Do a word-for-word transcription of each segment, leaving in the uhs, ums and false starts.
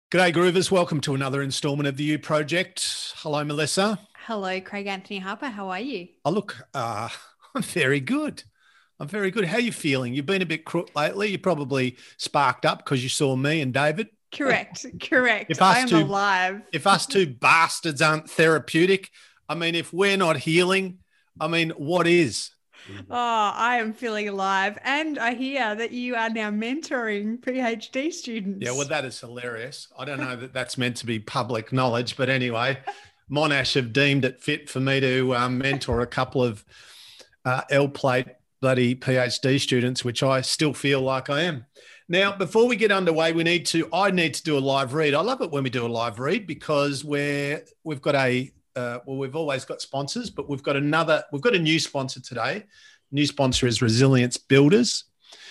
G'day, Groovers. Welcome to another instalment of the U Project. Hello, Melissa. Hello, Craig Anthony Harper. How are you? Oh, look, uh, I'm very good. I'm very good. How are you feeling? You've been a bit crook lately. You probably sparked up because you saw me and David. Correct, correct. If us I am two, alive. If us two bastards aren't therapeutic, I mean, if we're not healing, I mean, what is? Oh, I am feeling alive. And I hear that you are now mentoring PhD students. Yeah, well, that is hilarious. I don't know that that's meant to be public knowledge, but anyway, Monash have deemed it fit for me to um, mentor a couple of uh, L-plate bloody PhD students, which I still feel like I am. Now, before we get underway, we need to, I need to do a live read. I love it when we do a live read because we're, we've got a, uh, well, we've always got sponsors, but we've got another, we've got a new sponsor today. New sponsor is Resilience Builders.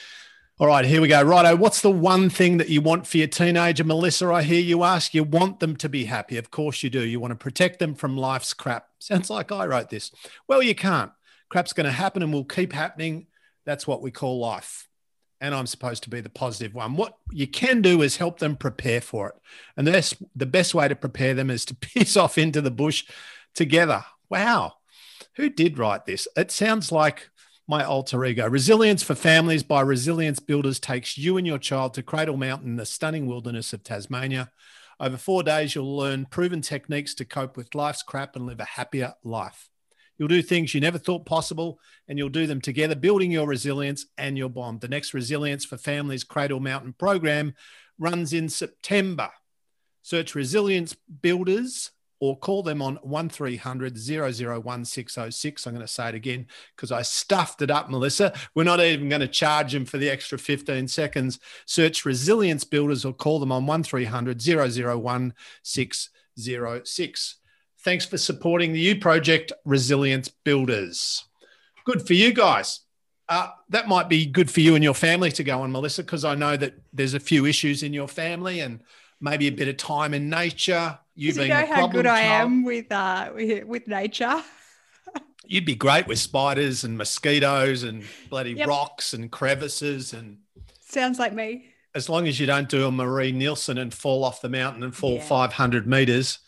All right, here we go. Righto, what's the one thing that you want for your teenager, Melissa? I hear you ask. You want them to be happy. Of course you do. You want to protect them from life's crap. Sounds like I wrote this. Well, you can't. Crap's going to happen and will keep happening. That's what we call life. And I'm supposed to be the positive one. What you can do is help them prepare for it. And that's the best way to prepare them is to piss off into the bush together. Wow. Who did write this? It sounds like my alter ego. Resilience for Families by Resilience Builders takes you and your child to Cradle Mountain in the stunning wilderness of Tasmania. Over four days, you'll learn proven techniques to cope with life's crap and live a happier life. You'll do things you never thought possible, and you'll do them together, building your resilience and your bond. The next Resilience for Families Cradle Mountain program runs in September. Search Resilience Builders or call them on one three hundred, zero zero one, six zero six. I'm going to say it again because I stuffed it up, Melissa. We're not even going to charge them for the extra fifteen seconds. Search Resilience Builders or call them on one three hundred, zero zero one, six zero six. Thanks for supporting the U Project, Resilience Builders. Good for you guys. Uh, that might be good for you and your family to go on, Melissa, because I know that there's a few issues in your family and maybe a bit of time in nature. You being you know how good child. I am with, uh, with, with nature. You'd be great with spiders and mosquitoes and bloody yep. rocks and crevices. And sounds like me. As long as you don't do a Marie Nielsen and fall off the mountain and fall yeah. five hundred metres.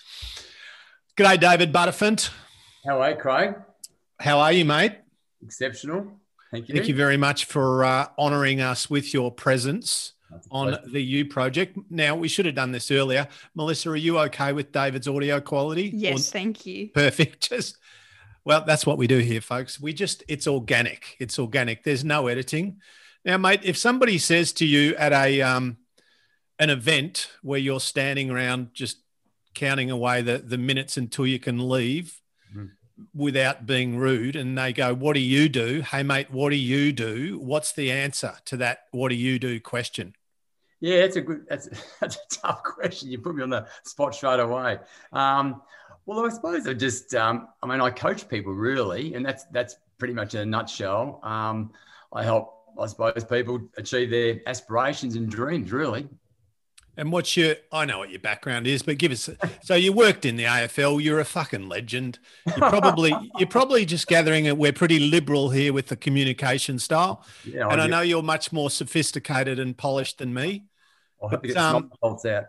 G'day, David Butterfint. How are you, Craig? How are you, mate? Exceptional. Thank you. Thank you very much for uh, honouring us with your presence on the U Project. Now, we should have done this earlier. Melissa, are you okay with David's audio quality? Yes, or- thank you. Perfect. Just, well, that's what we do here, folks. We just, it's organic. It's organic. There's no editing. Now, mate, if somebody says to you at a um, an event where you're standing around just counting away the, the minutes until you can leave mm. without being rude, and they go, what do you do? Hey, mate, what do you do? What's the answer to that what do you do question? Yeah, that's a good, that's, that's a tough question. You put me on the spot straight away. Um, well, I suppose I just, um, I mean, I coach people really, and that's, that's pretty much in a nutshell. Um, I help, I suppose, people achieve their aspirations and dreams really. And what's your, I know what your background is, but give us, so you worked in the A F L, you're a fucking legend. You're probably, you're probably just gathering it. We're pretty liberal here with the communication style. Yeah, and I, I know you're much more sophisticated and polished than me. I hope you get um, some out.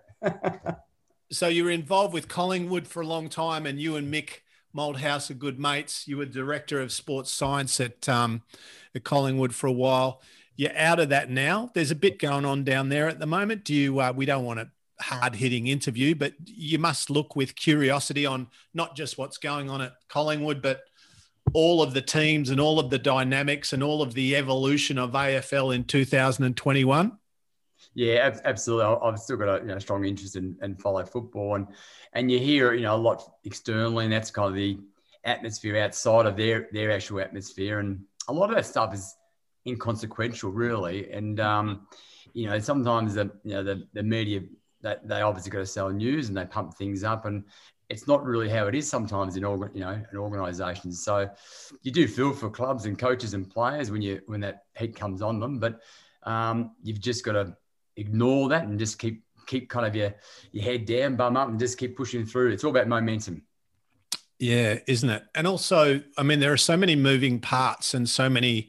So you were involved with Collingwood for a long time, and you and Mick Malthouse are good mates. You were director of sports science at, um, at Collingwood for a while. You're out of that now. There's a bit going on down there at the moment. Do you, uh, we don't want a hard-hitting interview, but you must look with curiosity on not just what's going on at Collingwood, but all of the teams and all of the dynamics and all of the evolution of A F L in two thousand twenty-one. Yeah, absolutely. I've still got a you know, strong interest in and follow football, and and you hear you know a lot externally, and that's kind of the atmosphere outside of their their actual atmosphere, and a lot of that stuff is inconsequential, really. And um, you know, sometimes the you know the the media that they obviously got to sell news and they pump things up, and it's not really how it is sometimes in org- you know in organisations. So you do feel for clubs and coaches and players when you when that heat comes on them, but um, you've just got to ignore that and just keep keep kind of your your head down, bum up, and just keep pushing through. It's all about momentum. Yeah, isn't it? And also, I mean, there are so many moving parts and so many,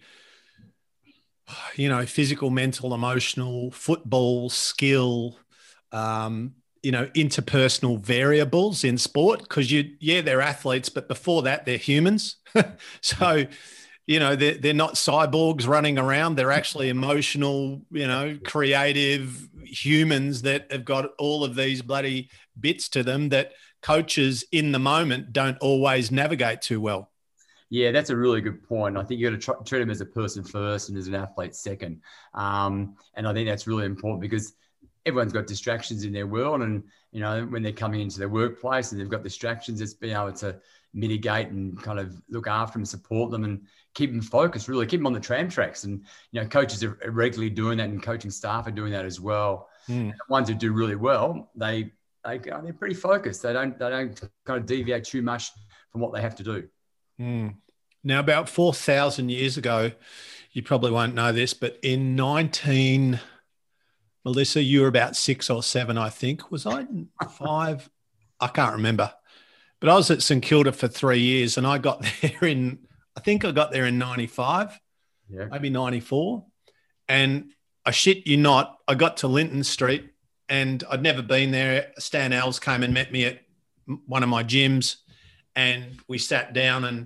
you know, physical, mental, emotional, football, skill, um, you know, interpersonal variables in sport, because you, yeah, they're athletes, but before that, they're humans. So, you know, they're, they're not cyborgs running around. They're actually emotional, you know, creative humans that have got all of these bloody bits to them that coaches in the moment don't always navigate too well. Yeah, that's a really good point. I think you got to try, treat them as a person first and as an athlete second. Um, and I think that's really important because everyone's got distractions in their world. And, you know, when they're coming into their workplace and they've got distractions, it's being able to mitigate and kind of look after them, support them and keep them focused, really keep them on the tram tracks. And, you know, coaches are regularly doing that and coaching staff are doing that as well. Mm. And the ones who do really well, they, they, they're pretty focused. They don't, they don't kind of deviate too much from what they have to do. Mm. Now, about four thousand years ago, you probably won't know this, but in nineteen, Melissa, you were about six or seven, I think. Was I five? I can't remember. But I was at St Kilda for three years and I got there in, I think I got there in ninety-five, yeah. maybe ninety-four. And I shit you not, I got to Linton Street and I'd never been there. Stan Els came and met me at one of my gyms and we sat down and,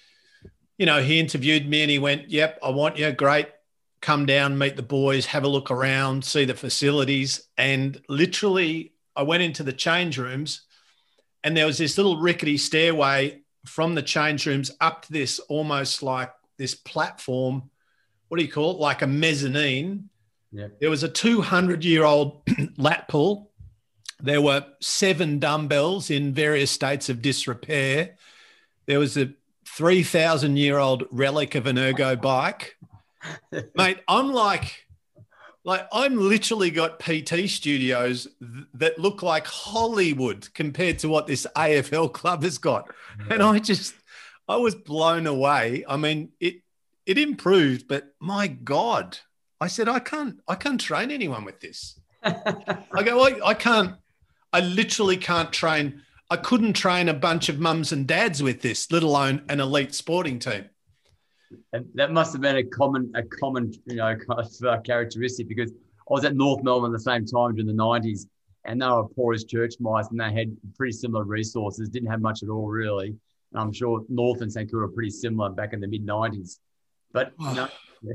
you know, he interviewed me and he went, yep, I want you. Great. Come down, meet the boys, have a look around, see the facilities. And literally I went into the change rooms and there was this little rickety stairway from the change rooms up to this almost like this platform. What do you call it? Like a mezzanine. Yeah. There was a two hundred year old lat pull. There were seven dumbbells in various states of disrepair. There was a three thousand year old relic of an ergo bike. Mate, I'm like, like I'm literally got P T studios th- that look like Hollywood compared to what this A F L club has got. Yeah. And I just, I was blown away. I mean, it, it improved, but my God, I said, I can't, I can't train anyone with this. I go, I, I can't, I literally can't train. I couldn't train a bunch of mums and dads with this, let alone an elite sporting team. And that must have been a common, a common, you know, kind of uh, characteristic because I was at North Melbourne at the same time during the nineties, and they were poor as church mice, and they had pretty similar resources. Didn't have much at all, really. And I'm sure North and St Kilda were pretty similar back in the mid nineties. But you know,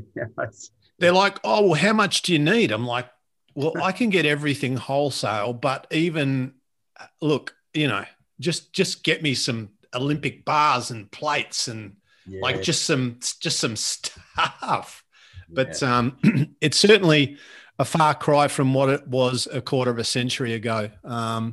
they're like, oh, well, how much do you need? I'm like, well, I can get everything wholesale, but even look, you know, just just get me some Olympic bars and plates and. Yeah. Like just some, just some stuff, but yeah. um, it's certainly a far cry from what it was a quarter of a century ago. Um,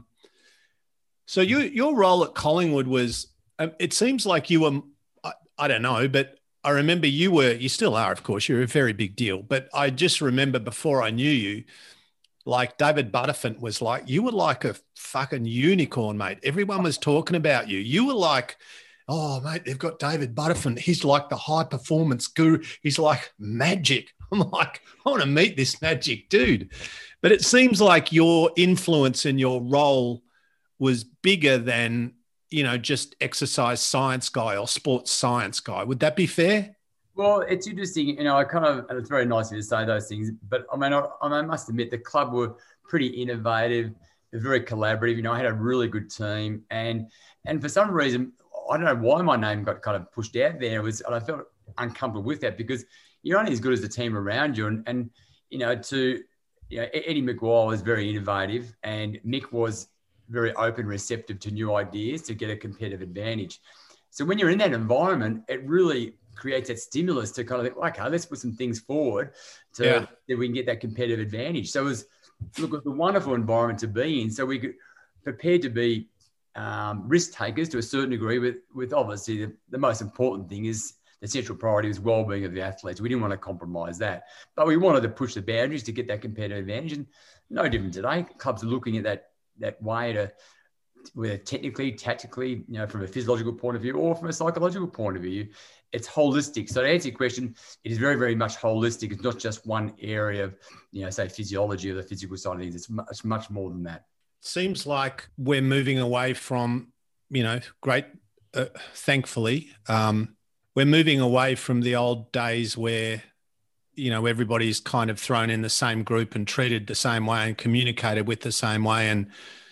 so you, your role at Collingwood was, um, it seems like you were, I, I don't know, but I remember you were, you still are, of course, you're a very big deal, but I just remember before I knew you, like David Butterfint was like, you were like a fucking unicorn, mate. Everyone was talking about you. You were like, oh, mate, they've got David Butterfint. He's like the high performance guru. He's like magic. I'm like, I want to meet this magic dude. But it seems like your influence and your role was bigger than, you know, just exercise science guy or sports science guy. Would that be fair? Well, it's interesting. You know, I kind of, and it's very nice of you to say those things, but I mean, I, I must admit the club were pretty innovative, very collaborative. You know, I had a really good team and, and for some reason, I don't know why my name got kind of pushed out there. It was, and I felt uncomfortable with that because you're only as good as the team around you. And, and you know, to, you know, Eddie McGuire was very innovative and Mick was very open, receptive to new ideas to get a competitive advantage. So when you're in that environment, it really creates that stimulus to kind of think, okay, let's put some things forward to yeah. that we can get that competitive advantage. So it was, look, it was a wonderful environment to be in. So we could prepared to be Um, risk takers to a certain degree with, with obviously the, the most important thing is the central priority is well-being of the athletes. We didn't want to compromise that, but we wanted to push the boundaries to get that competitive advantage. And no different today. Clubs are looking at that, that way to, whether technically, tactically, you know, from a physiological point of view or from a psychological point of view, it's holistic. So to answer your question, it is very, very much holistic. It's not just one area of, you know, say physiology or the physical side of things. It's much, much more than that. Seems like we're moving away from, you know, great, uh, thankfully, um, we're moving away from the old days where, you know, everybody's kind of thrown in the same group and treated the same way and communicated with the same way. And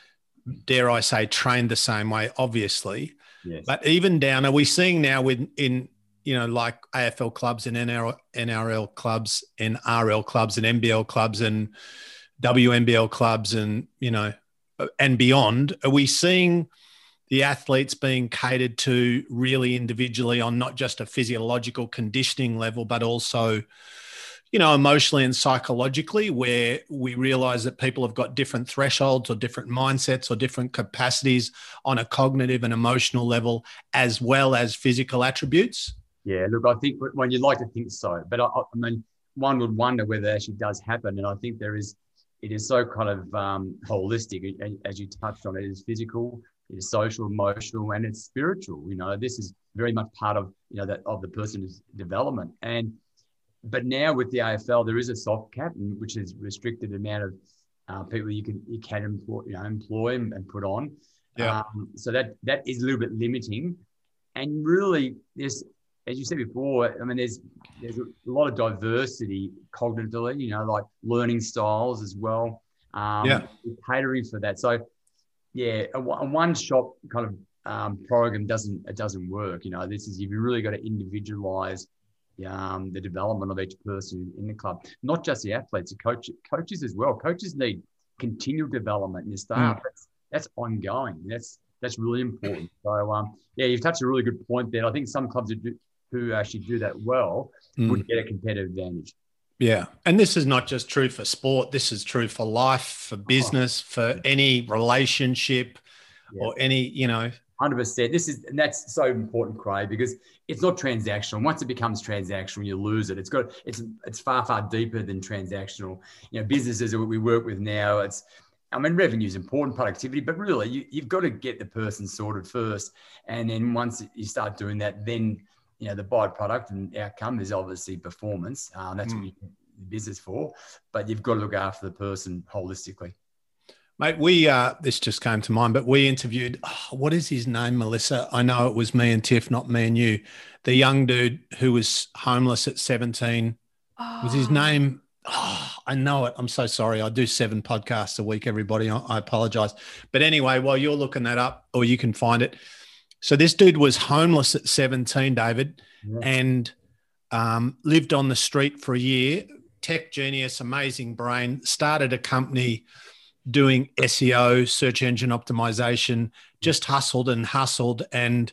dare I say, trained the same way, obviously. Yes. But even down, are we seeing now with in, you know, like A F L clubs and N R L clubs and R L clubs and N B L clubs and W N B L clubs and, you know, and beyond, are we seeing the athletes being catered to really individually on not just a physiological conditioning level, but also, you know, emotionally and psychologically, where we realize that people have got different thresholds or different mindsets or different capacities on a cognitive and emotional level, as well as physical attributes? Yeah, look, I think when you'd like to think so, but I, I mean, one would wonder whether it actually does happen. And I think there is, it is so kind of um, holistic, as you touched on. It is physical, it is social, emotional, and it's spiritual. You know, this is very much part of, you know, that of the person's development. And but now with the A F L, there is a soft cap, which is restricted amount of uh, people you can you can employ, you know, employ and put on. Yeah. Um, so that that is a little bit limiting. And really, there's, as you said before, I mean, there's there's a lot of diversity cognitively, you know, like learning styles as well. Um, Yeah. Catering for that. So, yeah, a, a one-shop kind of um, program doesn't it doesn't work. You know, this is, you've really got to individualize um, the development of each person in the club, not just the athletes, the coach, coaches as well. Coaches need continual development in their staff. Mm. That's that's ongoing. That's that's really important. So, um, yeah, you've touched a really good point there. I think some clubs who, do, who actually do that well mm. would get a competitive advantage. Yeah. And this is not just true for sport. This is true for life, for business, oh. for any relationship yeah. or any, you know. one hundred percent. This is, and that's so important, Craig, because it's not transactional. Once it becomes transactional, you lose it. It's got, it's, it's far, far deeper than transactional. You know, businesses that we work with now, it's, I mean, revenue is important, productivity, but really you, you've got to get the person sorted first. And then once you start doing that, then, you know, the byproduct and outcome is obviously performance. Um, that's mm. what you're in business for, but you've got to look after the person holistically. Mate, we, uh, this just came to mind, but we interviewed, oh, what is his name, Melissa? I know it was me and Tiff, not me and you. The young dude who was homeless at seventeen. Oh. Was his name? Oh, I know it. I'm so sorry. I do seven podcasts a week, everybody. I, I apologize. But anyway, while you're looking that up, or you can find it. So this dude was homeless at seventeen, David, yeah. and um, lived on the street for a year. Tech genius, amazing brain, started a company doing S E O, search engine optimization, just hustled and hustled. And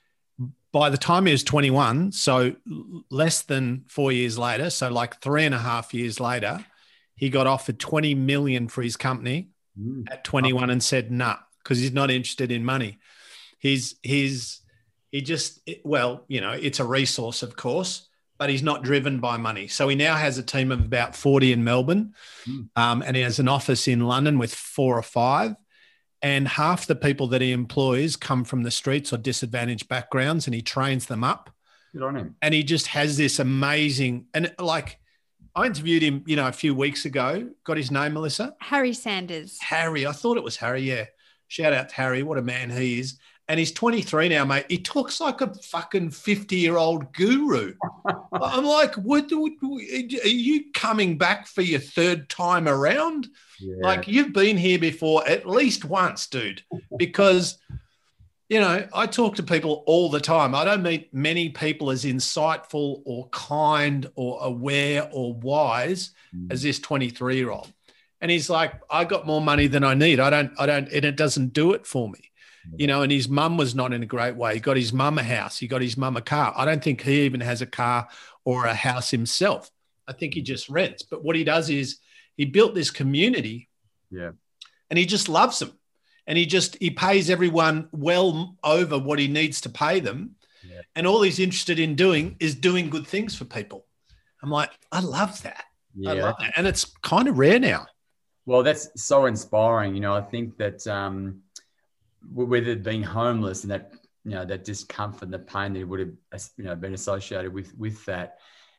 by the time he was twenty-one, so less than four years later, so like three and a half years later, he got offered twenty million for his company mm. at twenty-one and said, nah, because he's not interested in money. He's, he's, he just, well, you know, it's a resource, of course, but he's not driven by money. So he now has a team of about forty in Melbourne, mm. um, and he has an office in London with four or five. And half the people that he employs come from the streets or disadvantaged backgrounds, and he trains them up. Good on him. And he just has this amazing, and like I interviewed him, you know, a few weeks ago. Got his name, Melissa? Harry Sanders. Harry. I thought it was Harry. Yeah. Shout out to Harry. What a man he is. And he's twenty-three now, mate. He talks like a fucking fifty-year-old guru. I'm like, what, what, are you coming back for your third time around? Yeah. Like, you've been here before at least once, dude. Because, you know, I talk to people all the time. I don't meet many people as insightful or kind or aware or wise mm. as this twenty-three-year-old. And he's like, I got more money than I need. I don't, I don't, and it doesn't do it for me. You know, and his mum was not in a great way. He got his mum a house. He got his mum a car. I don't think he even has a car or a house himself. I think he just rents. But what he does is he built this community. Yeah. And he just loves them. And he just, he pays everyone well over what he needs to pay them. Yeah. And all he's interested in doing is doing good things for people. I'm like, I love that. Yeah. I love that. And it's kind of rare now. Well, that's so inspiring. You know, I think that, um, whether it being homeless and that, you know, that discomfort and the pain that would have, you know, been associated with, with that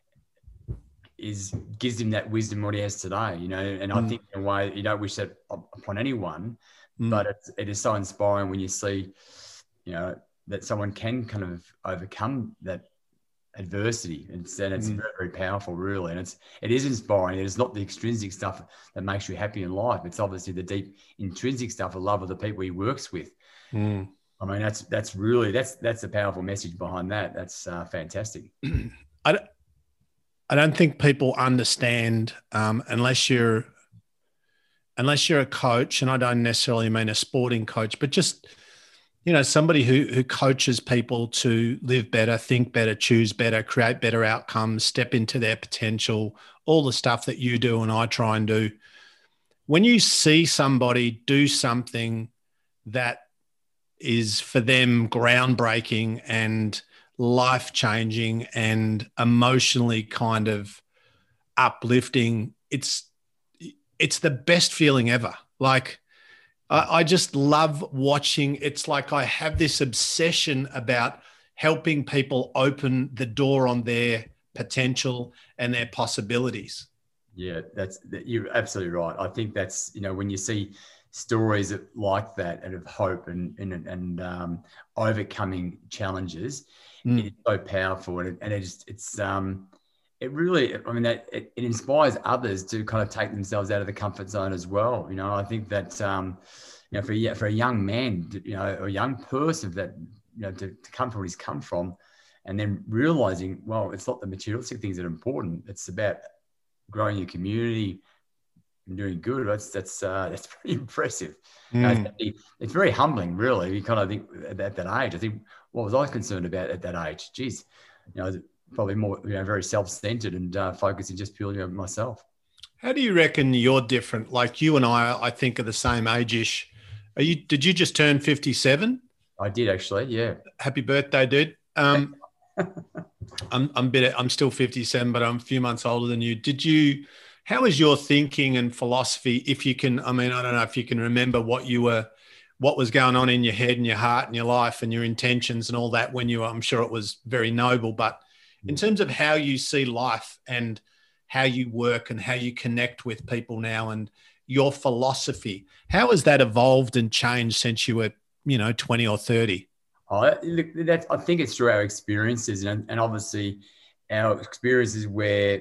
is gives him that wisdom what he has today, you know, and mm. I think in a way you don't wish that upon anyone, mm. but it's, it is so inspiring when you see, you know, that someone can kind of overcome that adversity. It's, and it's Mm. very, very powerful, really. And it's, it is inspiring. It's not the extrinsic stuff that makes you happy in life. It's obviously the deep intrinsic stuff, a love of the people he works with. Mm. I mean, that's, that's really, that's, that's a powerful message behind that. That's uh, fantastic. I, don't- I don't think people understand um, unless you're, unless you're a coach, and I don't necessarily mean a sporting coach, but just, you know, somebody who who coaches people to live better, think better, choose better, create better outcomes, step into their potential, all the stuff that you do and I try and do. When you see somebody do something that is for them groundbreaking and life-changing and emotionally kind of uplifting, it's it's the best feeling ever. Like, I just love watching. It's like I have this obsession about helping people open the door on their potential and their possibilities. Yeah, that's, you're absolutely right. I think that's, you know, when you see stories like that and of hope and and, and um, overcoming challenges, Mm. it's so powerful. And it, and it's, it's um, it really, I mean, that it, it inspires others to kind of take themselves out of the comfort zone as well. You know, I think that, um, you know, for a, for a young man, you know, or a young person that, you know, to, to come from where he's come from, and then realizing, well, it's not the materialistic things that are important. It's about growing your community and doing good. That's, that's, uh, that's pretty impressive. Mm. Uh, it's, it's very humbling, really. You kind of think at, at that age, I think, what was I concerned about at that age? Geez, you know, probably more, you know, very self-centered and uh, focusing just purely on myself. How do you reckon you're different? Like you and I, I think are the same age-ish. Are you? Did you just turn fifty-seven? I did actually, yeah. Happy birthday, dude. Um, I'm I'm bit. I'm still fifty-seven, but I'm a few months older than you. Did you? How is your thinking and philosophy? If you can, I mean, I don't know if you can remember what you were, what was going on in your head and your heart and your life and your intentions and all that when you were. I'm sure it was very noble, but in terms of how you see life and how you work and how you connect with people now and your philosophy, how has that evolved and changed since you were, you know, twenty or thirty? Oh, look, that's, I think it's through our experiences, and, and obviously our experiences where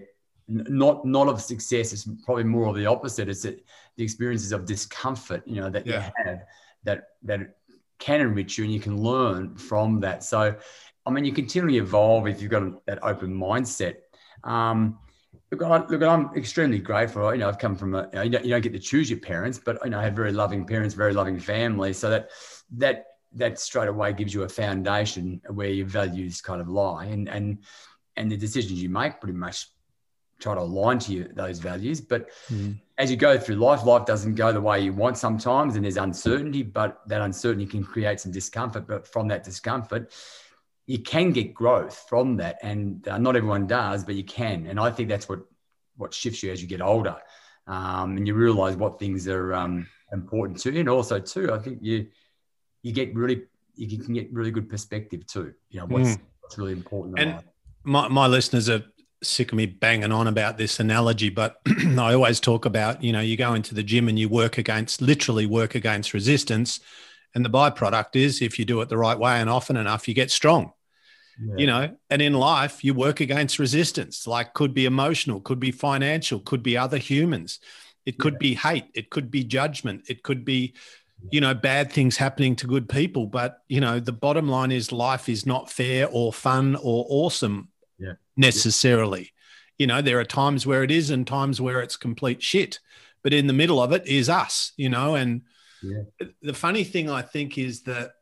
not not of success is probably more of the opposite. It's the experiences of discomfort, you know, that Yeah. you have that that can enrich you, and you can learn from that. So, I mean, you continually evolve if you've got that open mindset. Um, look, I, look, I'm extremely grateful. You know, I've come from a, you know, you don't, you don't get to choose your parents, but you know, I have very loving parents, very loving family. So that that that straight away gives you a foundation where your values kind of lie, and and and the decisions you make pretty much try to align to you, those values. But Mm. as you go through life, life doesn't go the way you want sometimes, and there's uncertainty, but that uncertainty can create some discomfort. But from that discomfort, you can get growth from that. And uh, not everyone does, but you can. And I think that's what, what shifts you as you get older. Um, and you realize what things are um, important to you. And also too, I think you, you get really, you can get really good perspective too. You know, what's, Mm. what's really important in And life. my, my listeners are sick of me banging on about this analogy, but I always talk about, you know, you go into the gym and you work against, literally work against resistance. And the byproduct is if you do it the right way and often enough, you get strong, Yeah. you know, and in life you work against resistance, like could be emotional, could be financial, could be other humans. It could Yeah. be hate. It could be judgment. It could be, you know, bad things happening to good people. But, you know, the bottom line is life is not fair or fun or awesome Yeah. necessarily. You know, there are times where it is and times where it's complete shit. But in the middle of it is us, you know, and Yeah. the funny thing I think is that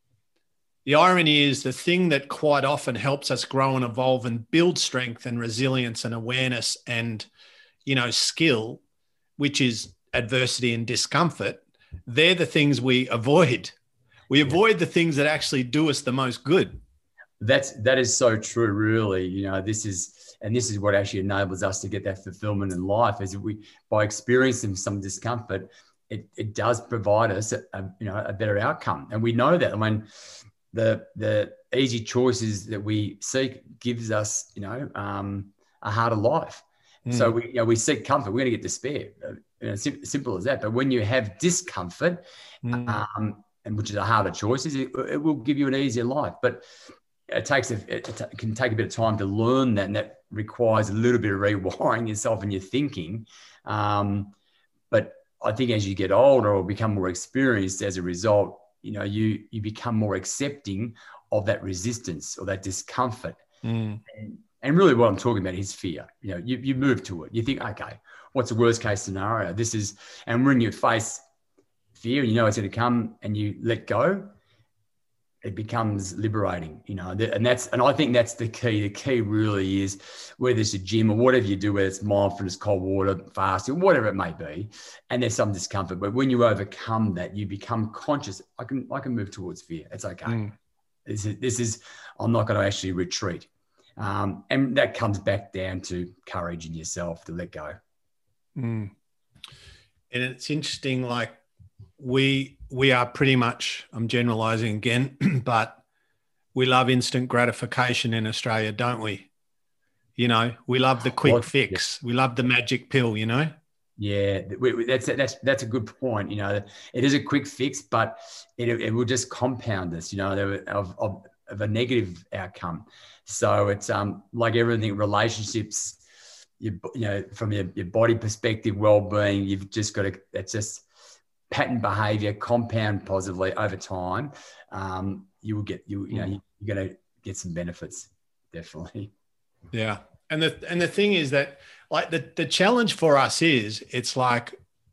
the irony is the thing that quite often helps us grow and evolve and build strength and resilience and awareness and, you know, skill, which is adversity and discomfort, they're the things we avoid. We avoid the things that actually do us the most good. That's, that is so true, really. You know, this is, and this is what actually enables us to get that fulfillment in life, is we, by experiencing some discomfort, it, it does provide us a, a, you know, a better outcome. And we know that. I mean, the, the easy choices that we seek gives us, you know, um, a harder life. Mm. So we, you know, we seek comfort, we're going to get despair. You know, sim- simple as that. But when you have discomfort, mm. um, and which is a harder choice, it, it will give you an easier life. But it takes a, it, it can take a bit of time to learn that, and that requires a little bit of rewiring yourself and your thinking. Um, but I think as you get older or become more experienced as a result, you know, you you become more accepting of that resistance or that discomfort. Mm. And, and really what I'm talking about is fear. You know, you, you move to it. You think, okay, what's the worst case scenario? This is, and when you face fear, you know it's going to come, and you let go, it becomes liberating, you know, and that's, and I think that's the key. The key really is, whether it's a gym or whatever you do, whether it's mindfulness, cold water, fasting, whatever it may be, and there's some discomfort, but when you overcome that, you become conscious. I can, I can move towards fear. It's okay. Mm. This is, this is, I'm not going to actually retreat. Um, and that comes back down to courage in yourself to let go. Mm. And it's interesting, like we, we are pretty much, I'm generalizing again, but we love instant gratification in Australia, don't we? You know, we love the quick well, fix. Yeah. We love the magic pill, you know? Yeah, that's, that's, that's a good point. You know, it is a quick fix, but it, it will just compound this, you know, of, of, of a negative outcome. So it's um like everything, relationships, you, you know, from your, your body perspective, well-being, you've just got to, it's just pattern behavior, compound positively over time. Um, you will get, you, you know, you, you're going to get some benefits, definitely. Yeah. And the, and the thing is that, like, the, the challenge for us is, it's like,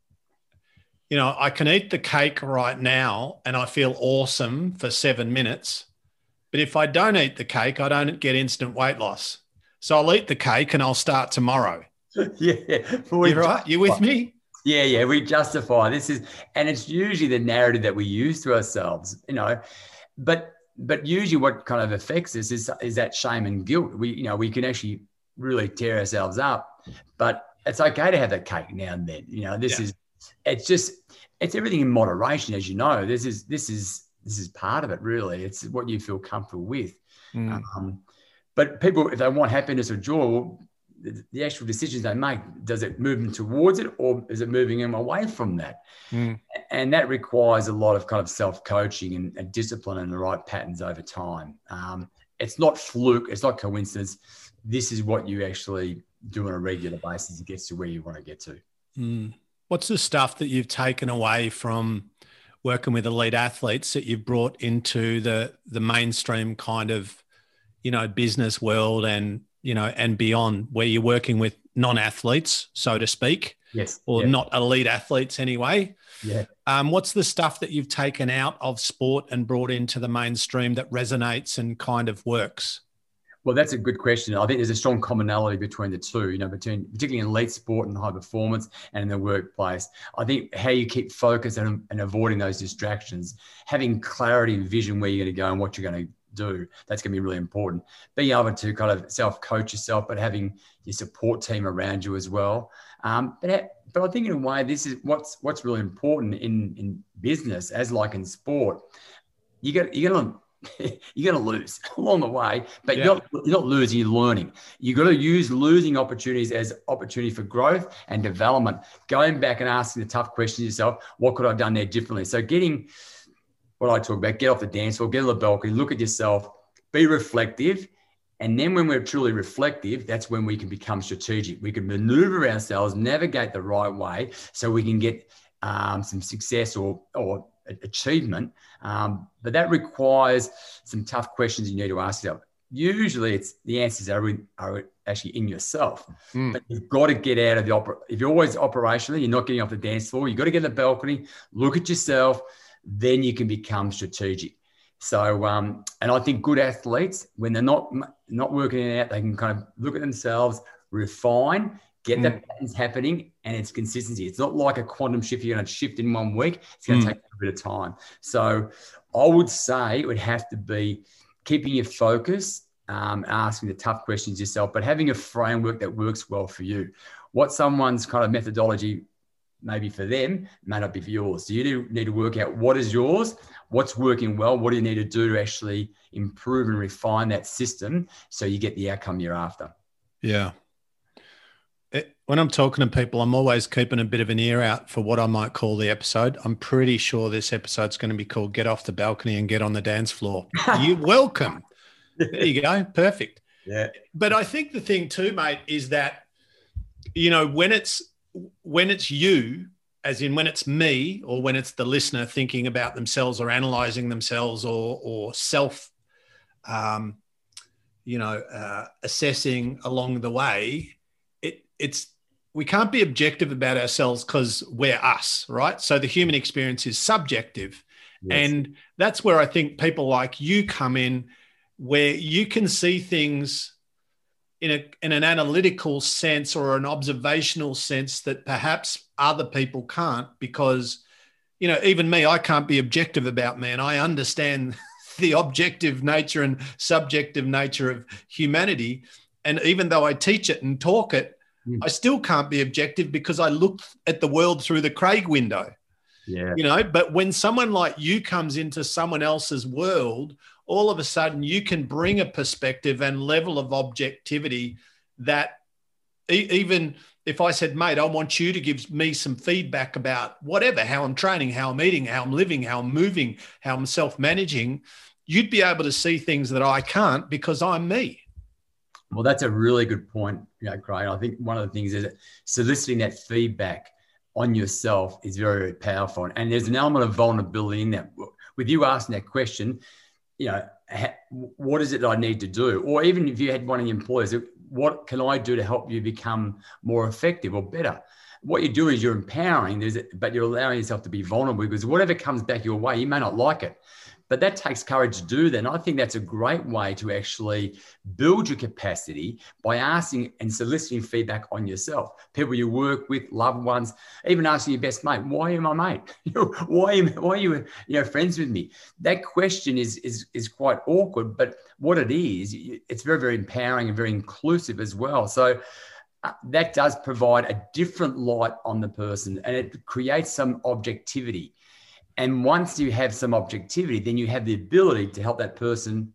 you know, I can eat the cake right now and I feel awesome for seven minutes. But if I don't eat the cake, I don't get instant weight loss. So I'll eat the cake and I'll start tomorrow. Yeah. You're right. You with me? Yeah, yeah. We justify this is, and it's usually the narrative that we use to ourselves, you know, but, but usually what kind of affects us is, is that shame and guilt. We, you know, we can actually really tear ourselves up, but it's okay to have that cake now and then. You know, this yeah. is, it's just, it's everything in moderation, as you know. This is, this is, This is part of it, really. It's what you feel comfortable with. Mm. Um, but people, if they want happiness or joy, the, the actual decisions they make, does it move them towards it, or is it moving them away from that? Mm. And that requires a lot of kind of self-coaching and, and discipline and the right patterns over time. Um, it's not fluke. It's not coincidence. This is what you actually do on a regular basis. It gets to where you want to get to. Mm. What's the stuff that you've taken away from working with elite athletes that you've brought into the the mainstream kind of, you know, business world and, you know, and beyond, where you're working with non-athletes, so to speak? Yes. Or yeah. not elite athletes anyway. Yeah. Um, what's the stuff that you've taken out of sport and brought into the mainstream that resonates and kind of works? Well, that's a good question. I think there's a strong commonality between the two, you know, between particularly in elite sport and high performance and in the workplace. I think how you keep focused and, and avoiding those distractions, having clarity and vision where you're going to go and what you're going to do, that's going to be really important. Being able to kind of self-coach yourself, but having your support team around you as well. Um, but, but I think in a way, this is what's what's really important in, in business, as like in sport. You got, you're going to you're going to lose along the way, but yeah. you're, not, you're not losing, you're learning. You've got to use losing opportunities as opportunity for growth and development. Going back and asking the tough questions yourself, what could I have done there differently? So getting what I talk about, get off the dance floor, get on the balcony, look at yourself, be reflective. And then when we're truly reflective, that's when we can become strategic. We can maneuver ourselves, navigate the right way so we can get um, some success or, or achievement. Um, but that requires some tough questions you need to ask yourself. Usually it's the answers are, in, are actually in yourself, mm. but you've got to get out of the opera. If you're always operationally, you're not getting off the dance floor, you've got to get in the balcony, look at yourself, then you can become strategic. So, um, and I think good athletes, when they're not, not working it out, they can kind of look at themselves, refine, get mm. the patterns happening, and it's consistency. It's not like a quantum shift. You're going to shift in one week. It's going to mm. take a bit of time. So I would say it would have to be keeping your focus, um, asking the tough questions yourself, but having a framework that works well for you. What someone's kind of methodology maybe for them may not be for yours. So you need to work out what is yours, what's working well, what do you need to do to actually improve and refine that system so you get the outcome you're after. Yeah. It, when I'm talking to people, I'm always keeping a bit of an ear out for what I might call the episode. I'm pretty sure this episode's going to be called Get Off the Balcony and Get on the Dance Floor. You're welcome. There you go. Perfect. Yeah. But I think the thing too, mate, is that, you know, when it's, when it's you, as in when it's me, or when it's the listener thinking about themselves or analyzing themselves, or, or self, um, you know, uh, assessing along the way, it, it's, we can't be objective about ourselves because we're us, right? So the human experience is subjective. Yes. And that's where I think people like you come in, where you can see things in a, in an analytical sense or an observational sense that perhaps other people can't, because, you know, even me, I can't be objective about me, and I understand the objective nature and subjective nature of humanity. And even though I teach it and talk it, mm. I still can't be objective because I look at the world through the Craig window. Yeah. You know, but when someone like you comes into someone else's world, all of a sudden you can bring a perspective and level of objectivity that e- even if I said, mate, I want you to give me some feedback about whatever, how I'm training, how I'm eating, how I'm living, how I'm moving, how I'm self-managing, you'd be able to see things that I can't because I'm me. Well, that's a really good point, you know, Craig. I think one of the things is that soliciting that feedback on yourself is very, very powerful. And there's an element of vulnerability in that. With you asking that question, you know, what is it that I need to do? Or even if you had one of your employees, what can I do to help you become more effective or better? What you do is you're empowering, but you're allowing yourself to be vulnerable, because whatever comes back your way, you may not like it. But that takes courage to do that. And I think that's a great way to actually build your capacity by asking and soliciting feedback on yourself. People you work with, loved ones, even asking your best mate, why are you my mate? why, are you, why are you, you know, friends with me? That question is, is, is quite awkward, but what it is, it's very, very empowering and very inclusive as well. So uh, that does provide a different light on the person, and it creates some objectivity. And once you have some objectivity, then you have the ability to help that person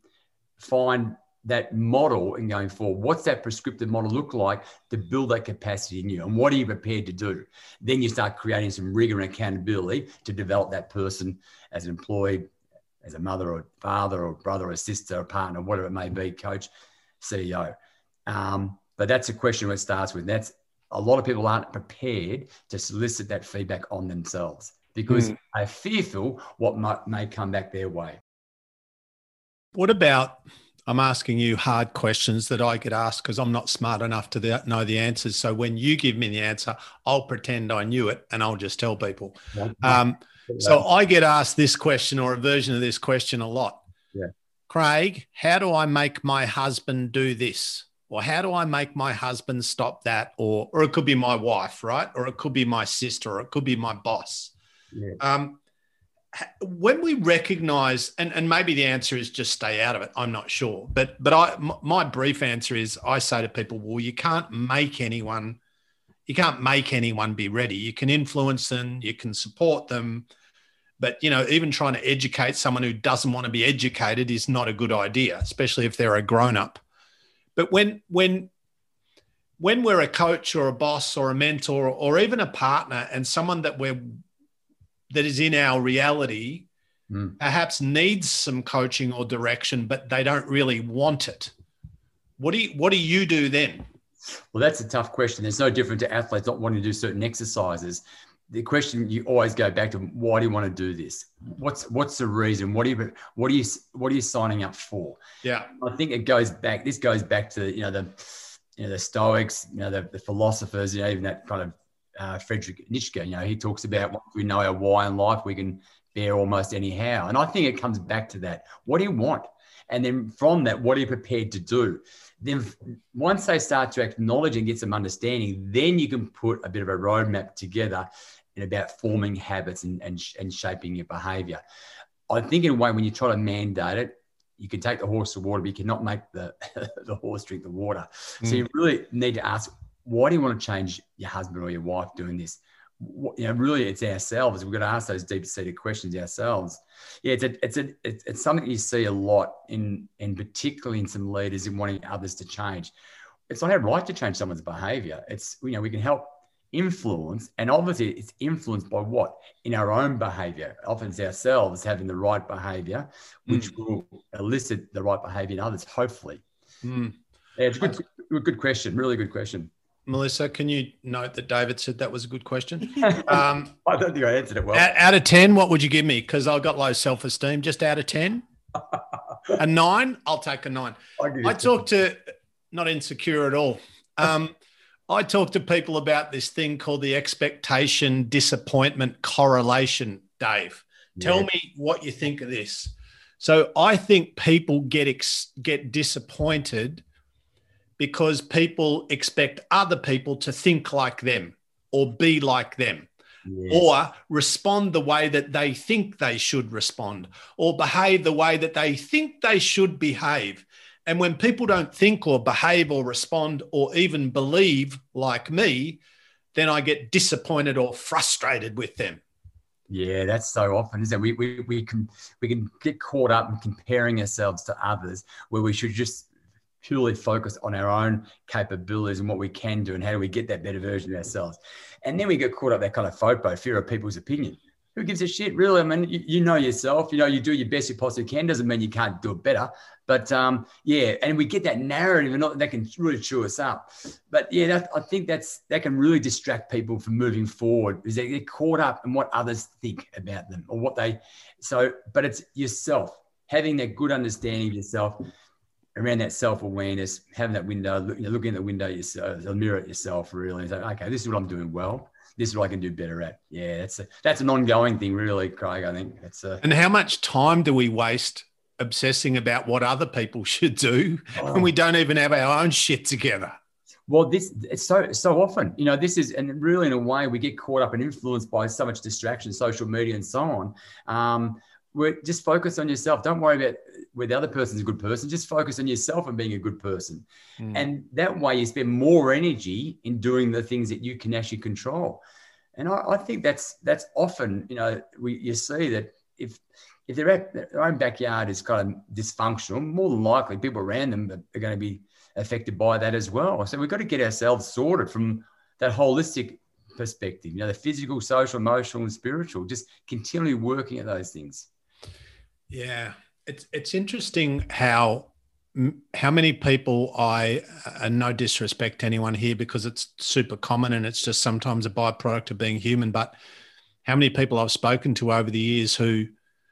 find that model and going forward. What's that prescriptive model look like to build that capacity in you? And what are you prepared to do? Then you start creating some rigor and accountability to develop that person as an employee, as a mother or father or brother or sister or partner, whatever it may be, coach, C E O. Um, but that's a question where it starts with. That's a lot of people aren't prepared to solicit that feedback on themselves, because mm. they're fearful what might, may come back their way. What about, I'm asking you hard questions that I get asked because I'm not smart enough to the, know the answers. So when you give me the answer, I'll pretend I knew it and I'll just tell people. Um, so I get asked this question, or a version of this question, a lot. Yeah. Craig, how do I make my husband do this? Or how do I make my husband stop that? Or, or it could be my wife, right? Or it could be my sister, or it could be my boss. Yeah. Um, when we recognize, and, and maybe the answer is just stay out of it, I'm not sure. But but I my brief answer is, I say to people, well, you can't make anyone, you can't make anyone be ready. You can influence them, you can support them. But, you know, even trying to educate someone who doesn't want to be educated is not a good idea, especially if they're a grown-up. But when when when we're a coach or a boss or a mentor or even a partner, and someone that we're that is in our reality, mm. perhaps needs some coaching or direction, but they don't really want it, what do you, what do you do then? Well, that's a tough question. It's no different to athletes not wanting to do certain exercises. The question you always go back to, why do you want to do this? What's what's the reason? What are you what are you what are you signing up for? Yeah, I think it goes back. This goes back to you know the you know the Stoics, you know the, the philosophers, you know even that kind of uh, Friedrich Nietzsche. You know he talks about once we know our why in life, we can bear almost any how. And I think it comes back to that. What do you want? And then from that, what are you prepared to do? Then once they start to acknowledge and get some understanding, then you can put a bit of a roadmap together in about forming habits and, and, and shaping your behavior. I think in a way, when you try to mandate it, you can take the horse to water, but you cannot make the, the horse drink the water. Mm. So you really need to ask, why do you want to change your husband or your wife doing this? What, you know, really, it's ourselves. We've got to ask those deep-seated questions ourselves. Yeah, it's a, it's a, it's, it's something you see a lot in, and particularly in some leaders in wanting others to change. It's not our right to change someone's behaviour. It's, you know, we can help influence, and obviously it's influenced by what? In our own behavior. Often it's ourselves having the right behavior, which mm. will elicit the right behavior in others, hopefully. Mm. Yeah, it's a good, good question. Really good question. Melissa, can you note that David said that was a good question? Um, I don't think I answered it well. Out, out of ten, what would you give me? Because I've got low self-esteem. Just out of ten? A nine? I'll take a nine. I talk to, not insecure at all. Um, I talk to people about this thing called the expectation disappointment correlation, Dave. Tell yeah. me what you think of this. So I think people get ex- get disappointed because people expect other people to think like them or be like them. Yes. Or respond the way that they think they should respond, or behave the way that they think they should behave. And when people don't think or behave or respond or even believe like me, then I get disappointed or frustrated with them. Yeah, that's so often, isn't it? We, we, we, can, we can get caught up in comparing ourselves to others where we should just purely focus on our own capabilities and what we can do and how do we get that better version of ourselves. And then we get caught up that kind of FOPO, fear of people's opinion. Who gives a shit, really? I mean, you, you know yourself, you know, you do your best you possibly can. Doesn't mean you can't do it better. But um, yeah, and we get that narrative and that can really chew us up. But yeah, that, I think that's that can really distract people from moving forward because they get caught up in what others think about them or what they, so, but it's yourself, having that good understanding of yourself, around that self-awareness, having that window, look, you know, looking at the window yourself, the mirror at yourself, really, and say, okay, this is what I'm doing well. This is what I can do better at. Yeah, that's a, that's an ongoing thing, really, Craig. I think that's. A, and how much time do we waste obsessing about what other people should do oh. when we don't even have our own shit together? Well, this it's so so often, you know, this is, and really in a way we get caught up and influenced by so much distraction, social media, and so on. Um, we're just focus on yourself. Don't worry about whether the other person's a good person. Just focus on yourself and being a good person. Mm. And that way you spend more energy in doing the things that you can actually control. And I, I think that's that's often, you know, we you see that if if their, their own backyard is kind of dysfunctional, more than likely people around them are going to be affected by that as well. So we've got to get ourselves sorted from that holistic perspective, you know, the physical, social, emotional, and spiritual, just continually working at those things. Yeah, it's it's interesting how how many people I, and no disrespect to anyone here because it's super common and it's just sometimes a byproduct of being human, but how many people I've spoken to over the years who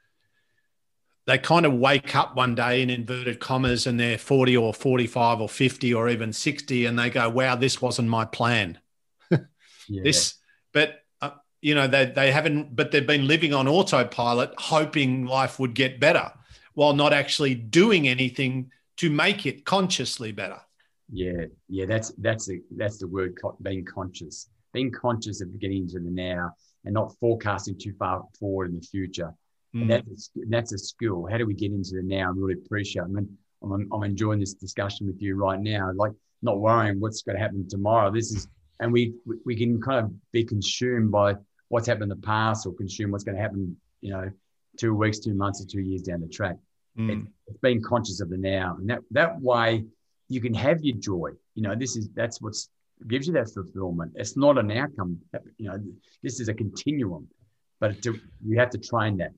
they kind of wake up one day in inverted commas and they're forty or forty-five or fifty or even sixty and they go, wow, this wasn't my plan. yeah. This, but you know, they they haven't, but they've been living on autopilot, hoping life would get better while not actually doing anything to make it consciously better. Yeah, yeah, that's that's the that's the word, being conscious, being conscious of getting into the now and not forecasting too far forward in the future. Mm. And that's a, that's a skill. How do we get into the now and really appreciate? I mean, I'm I'm enjoying this discussion with you right now, like not worrying what's going to happen tomorrow. This is, and we we can kind of be consumed by what's happened in the past or consume what's going to happen, you know, two weeks, two months or two years down the track. Mm. It's, it's being conscious of the now. And that, that way you can have your joy. You know, this is, that's what gives you that fulfillment. It's not an outcome. You know, this is a continuum, but to, you have to train that.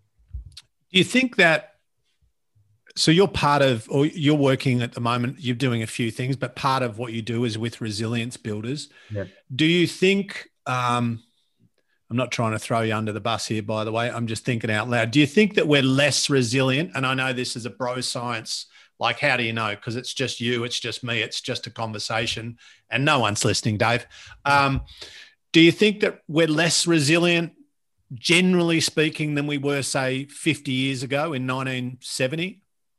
Do you think that, so you're part of, or you're working at the moment, you're doing a few things, but part of what you do is with Resilience Builders. Yeah. Do you think, um, I'm not trying to throw you under the bus here, by the way. I'm just thinking out loud. Do you think that we're less resilient? And I know this is a bro science. Like, how do you know? Because it's just you. It's just me. It's just a conversation. And no one's listening, Dave. Um, do you think that we're less resilient, generally speaking, than we were, say, fifty years ago in nineteen seventy?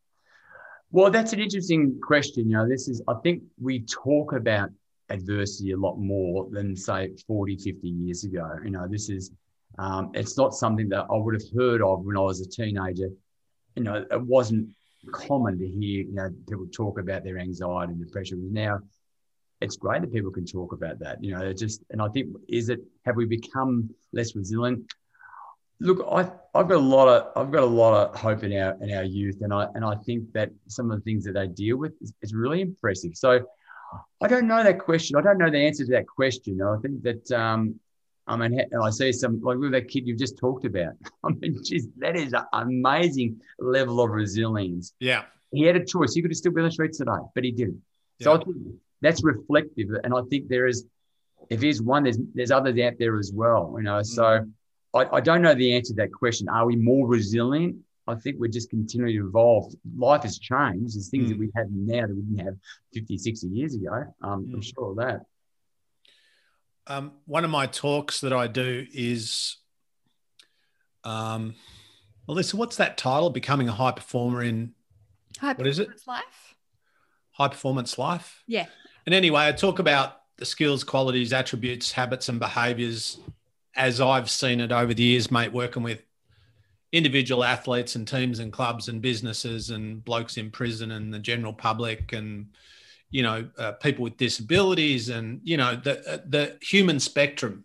Well, that's an interesting question. You know, this is, I think we talk about adversity a lot more than say forty, fifty years ago. You know, this is, um, it's not something that I would have heard of when I was a teenager. You know, it wasn't common to hear, you know, people talk about their anxiety and depression. Now it's great that people can talk about that, you know, it just, and I think, is it, have we become less resilient? Look, I, I've got a lot of, I've got a lot of hope in our, in our youth. And I, and I think that some of the things that they deal with is, is really impressive. So I don't know that question. I don't know the answer to that question. I think that, um, I mean, and I see some, like with that kid you've just talked about. I mean, geez, that is an amazing level of resilience. Yeah. He had a choice. He could have still been on the streets today, but he didn't. So Yeah. I think that's reflective. And I think there is, if he's one, there's there's others out there as well, you know. So Mm. I, I don't know the answer to that question. Are we more resilient? I think we're just continuing to evolve. Life has changed. There's things Mm. that we have now that we didn't have fifty, sixty years ago. Um, Mm. I'm sure of that. Um, one of my talks that I do is, um, Melissa, what's that title? Becoming a high performer in High What is it? performance life. high performance life. Yeah. And anyway, I talk about the skills, qualities, attributes, habits, and behaviors as I've seen it over the years, mate, working with individual athletes and teams and clubs and businesses and blokes in prison and the general public and, you know, uh, people with disabilities and, you know, the, the human spectrum.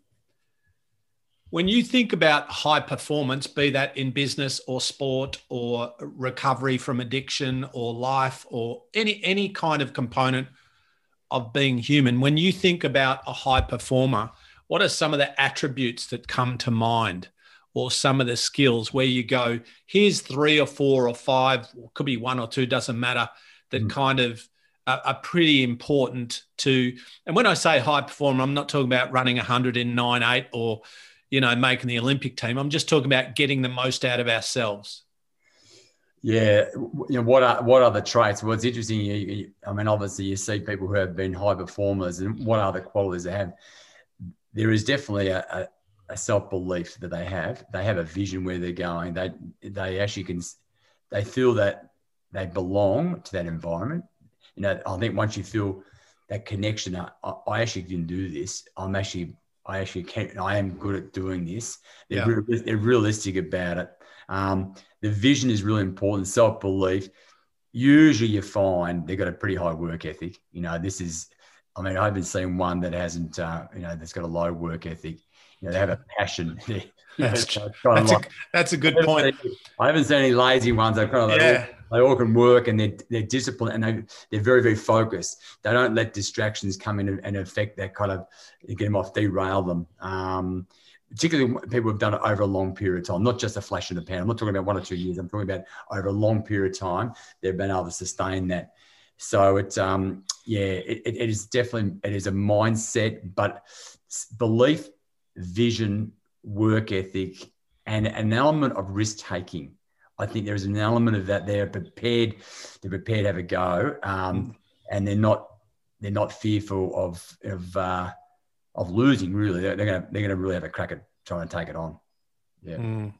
When you think about high performance, be that in business or sport or recovery from addiction or life or any, any kind of component of being human, when you think about a high performer, what are some of the attributes that come to mind or some of the skills where you go, here's three or four or five, could be one or two, doesn't matter, that Mm. kind of are, are pretty important to, and when I say high performer, I'm not talking about running one hundred in nine eight or, you know, making the Olympic team. I'm just talking about getting the most out of ourselves. Yeah, you know, what are what are the traits? Well, it's interesting. You, you, I mean, obviously, you see people who have been high performers, and what are the qualities they have? There is definitely a, a, a self belief that they have. They have a vision where they're going. They they actually can. They feel that they belong to that environment. You know, I think once you feel that connection, I, I actually can do this. I'm actually. I actually can. I am good at doing this. They're, Yeah. re- they're realistic about it. Um, the vision is really important. Self-belief. Usually, you find they've got a pretty high work ethic. You know, this is. I mean, I haven't seen one that hasn't. Uh, you know, that's got a low work ethic. You know, they have a passion. That's, It's kind of that's, a, like- that's a good I haven't point. seen- I haven't seen any lazy ones. They kind of they, Yeah. all, they all can work and they're, they're disciplined and they, they're very, very focused. They don't let distractions come in and, and affect that kind of, get them off, derail them. Um, particularly when people have done it over a long period of time, not just a flash in the pan. I'm not talking about one or two years. I'm talking about over a long period of time. They've been able to sustain that. So it's, um, yeah, it, it is definitely, it is a mindset, but belief, vision, work ethic, and an element of risk-taking. I think there is an element of that. They're prepared, they're prepared to have a go, um, and they're not they're not fearful of of uh, of losing. Really, they're, they're gonna they're gonna really have a crack at trying to take it on. Yeah, Mm.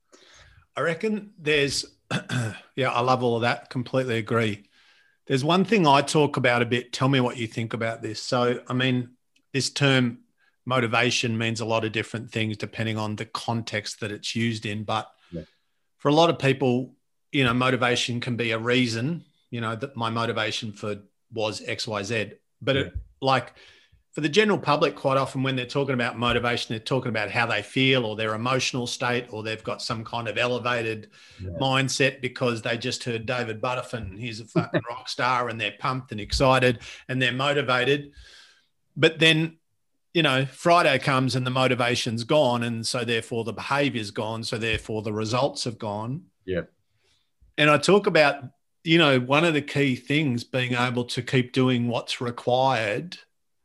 I reckon there's, yeah, I love all of that. Completely agree. There's one thing I talk about a bit. Tell me what you think about this. So, I mean, this term motivation means a lot of different things depending on the context that it's used in. But yeah. for a lot of people, you know, motivation can be a reason, you know, that my motivation for was X, Y, Z. But Yeah. it, like for the general public, quite often when they're talking about motivation, they're talking about how they feel or their emotional state, or they've got some kind of elevated Yeah. mindset because they just heard David Butterfin, he's a fucking rock star, and they're pumped and excited and they're motivated. But then, you know, Friday comes and the motivation's gone. And so therefore the behavior's gone. So therefore the results have gone. Yeah. And I talk about, you know, one of the key things being able to keep doing what's required,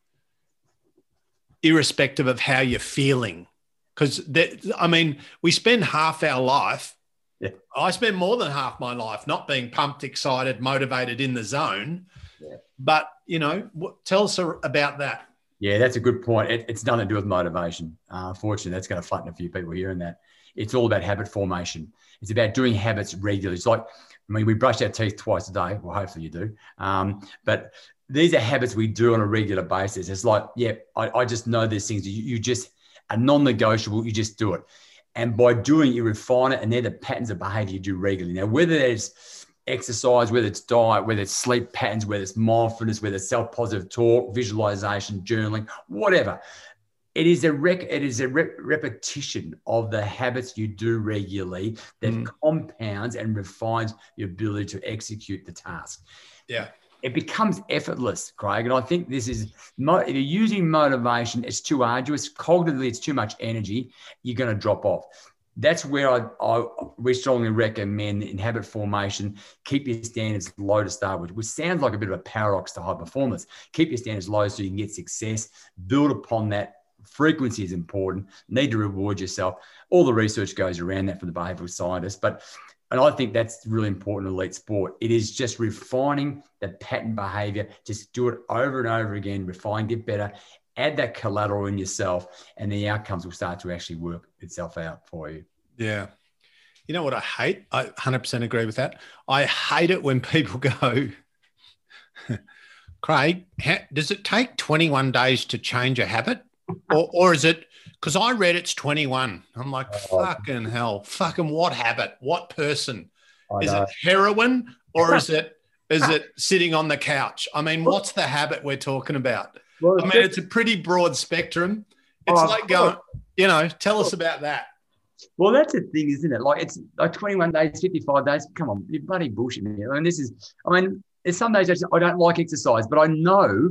irrespective of how you're feeling. Because, I mean, we spend half our life, Yeah. I spend more than half my life not being pumped, excited, motivated, in the zone. Yeah. But, you know, what, tell us about that. Yeah, that's a good point. It, it's nothing to do with motivation. Uh, unfortunately, that's going to flatten a few people hearing that. It's all about habit formation. It's about doing habits regularly. It's like, I mean, we brush our teeth twice a day. Well, hopefully you do. Um, but these are habits we do on a regular basis. It's like, yeah, I, I just know these things. You, you just are non-negotiable. You just do it. And by doing it, you refine it. And they're the patterns of behavior you do regularly. Now, whether there's exercise, whether it's diet, whether it's sleep patterns, whether it's mindfulness, whether it's self-positive talk, visualization, journaling, whatever. It is a rec- it is a re- repetition of the habits you do regularly that Mm. compounds and refines your ability to execute the task. Yeah. it becomes effortless, Craig. And I think this is, if you're using motivation, it's too arduous. Cognitively, it's too much energy. You're going to drop off. That's where I, I we strongly recommend in habit formation, keep your standards low to start with, which sounds like a bit of a paradox to high performance. Keep your standards low so you can get success. Build upon that. Frequency is important. Need to reward yourself. All the research goes around that from the behavioral scientists. But, and I think that's really important in elite sport. It is just refining the pattern behavior. Just do it over and over again. Refine, get better. Add that collateral in yourself, and the outcomes will start to actually work itself out for you. Yeah. You know what I hate? I one hundred percent agree with that. I hate it when people go, Craig, how, does it take twenty-one days to change a habit? Or, or is it, because I read it's twenty-one. I'm like, fucking hell, fucking what habit? What person? I is know. it heroin or is it is it sitting on the couch? I mean, what's the habit we're talking about? Well, I mean, it's a pretty broad spectrum. It's Oh, like going, you know, tell us about that. Well, that's the thing, isn't it? Like, it's like twenty-one days, fifty-five days. Come on, you're bloody bullshit me. I mean, this is, I mean, there's some days I just- I don't like exercise, but I know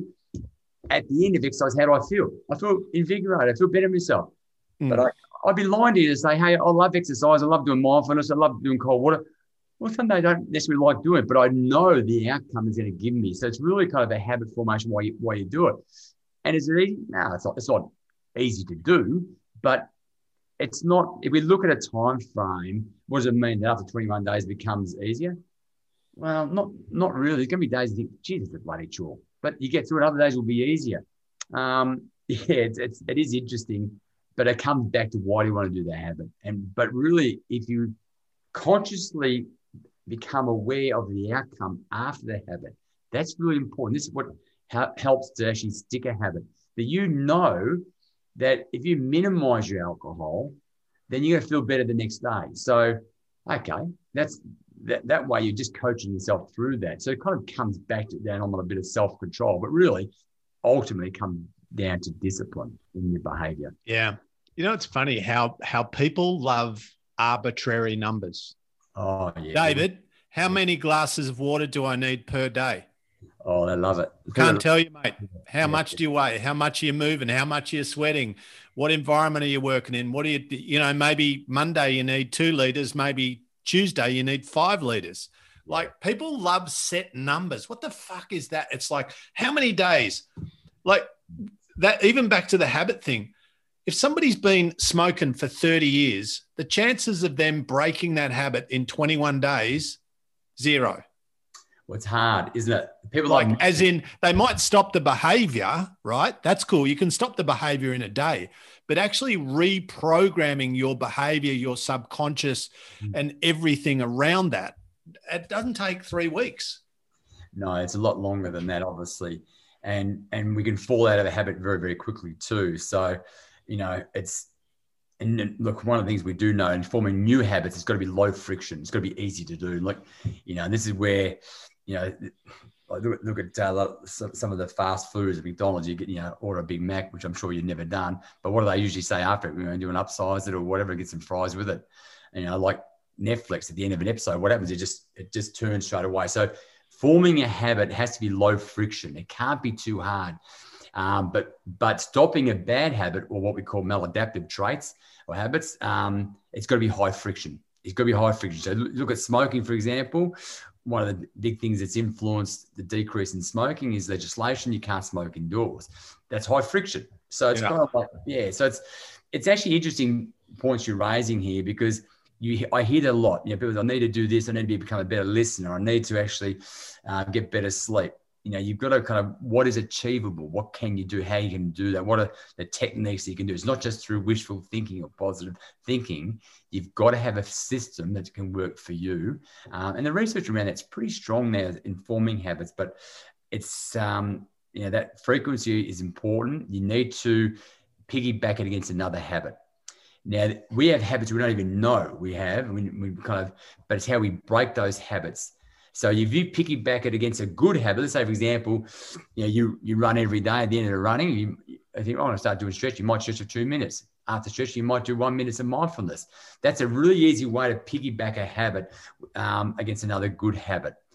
at the end of exercise, how do I feel? I feel invigorated. I feel better myself. Mm. But I, I'd be lying to you to say, hey, I love exercise. I love doing mindfulness. I love doing cold water. Well, some days I don't necessarily like doing it, but I know the outcome is going to give me. So it's really kind of a habit formation why you, why you do it. And is it easy? No, it's not, it's not easy to do, but it's not, if we look at a time frame, what does it mean that after twenty-one days it becomes easier? Well, not not really. There's going to be days you think, geez, it's a bloody chore. But you get through it, other days will be easier. Um, yeah, it's, it's, it is interesting, but it comes back to why do you want to do the habit? And But really, if you consciously become aware of the outcome after the habit, that's really important. This is what ha- helps to actually stick a habit. That you know that if you minimize your alcohol, then you're going to feel better the next day. So, okay, that's that, that way you're just coaching yourself through that. So it kind of comes back to down on a bit of self-control, but really ultimately comes down to discipline in your behavior. Yeah. You know, it's funny how how people love arbitrary numbers. Oh, yeah. David, how many glasses of water do I need per day? Oh, they love it. Can't tell you, mate. How much do you weigh? How much are you moving? How much are you sweating? What environment are you working in? What do you, you know, maybe Monday you need two liters, maybe Tuesday you need five liters. Like, people love set numbers. What the fuck is that? It's like, how many days? Like that, even back to the habit thing. If somebody's been smoking for thirty years, the chances of them breaking that habit in twenty-one days, zero. Well, it's hard, isn't it? People Like, like, as in, they might stop the behavior, right? That's cool. You can stop the behavior in a day, but actually reprogramming your behavior, your subconscious, Mm. and everything around that, it doesn't take three weeks. no, it's a lot longer than that, obviously. And and we can fall out of a habit very, very quickly too. So, you know, it's, and look, one of the things we do know in forming new habits, it's got to be low friction. It's got to be easy to do. Like, you know, and this is where, you know, look, look at uh, some of the fast foods at McDonald's. You get, you know, order a Big Mac, which I'm sure you've never done. But what do they usually say after it? You know, do an upsize it or whatever, get some fries with it. And, you know, like Netflix at the end of an episode, what happens? It just it just turns straight away. So forming a habit has to be low friction. It can't be too hard. Um, but but stopping a bad habit, or what we call maladaptive traits or habits, um, it's got to be high friction. It's got to be high friction. So look at smoking, for example. One of the big things that's influenced the decrease in smoking is legislation. You can't smoke indoors. That's high friction. So it's Yeah. kind of like, yeah. So it's it's actually interesting points you're raising here, because you I hear that a lot. You know, people say, I need to do this. I need to be, become a better listener. I need to actually uh, get better sleep. You know, you've got to kind of, what is achievable? What can you do? How you can do that? What are the techniques that you can do? It's not just through wishful thinking or positive thinking. You've got to have a system that can work for you. Um, and the research around that's pretty strong now in forming habits, but it's, um, you know, that frequency is important. You need to piggyback it against another habit. Now, we have habits we don't even know we have. We, we kind of, but it's how we break those habits. So if you piggyback it against a good habit, let's say, for example, you know, you, you run every day. At the end of the running, you, I think, oh, I want to start doing stretch. You might stretch for two minutes. After stretch, you might do one minute of mindfulness. That's a really easy way to piggyback a habit um, against another good habit.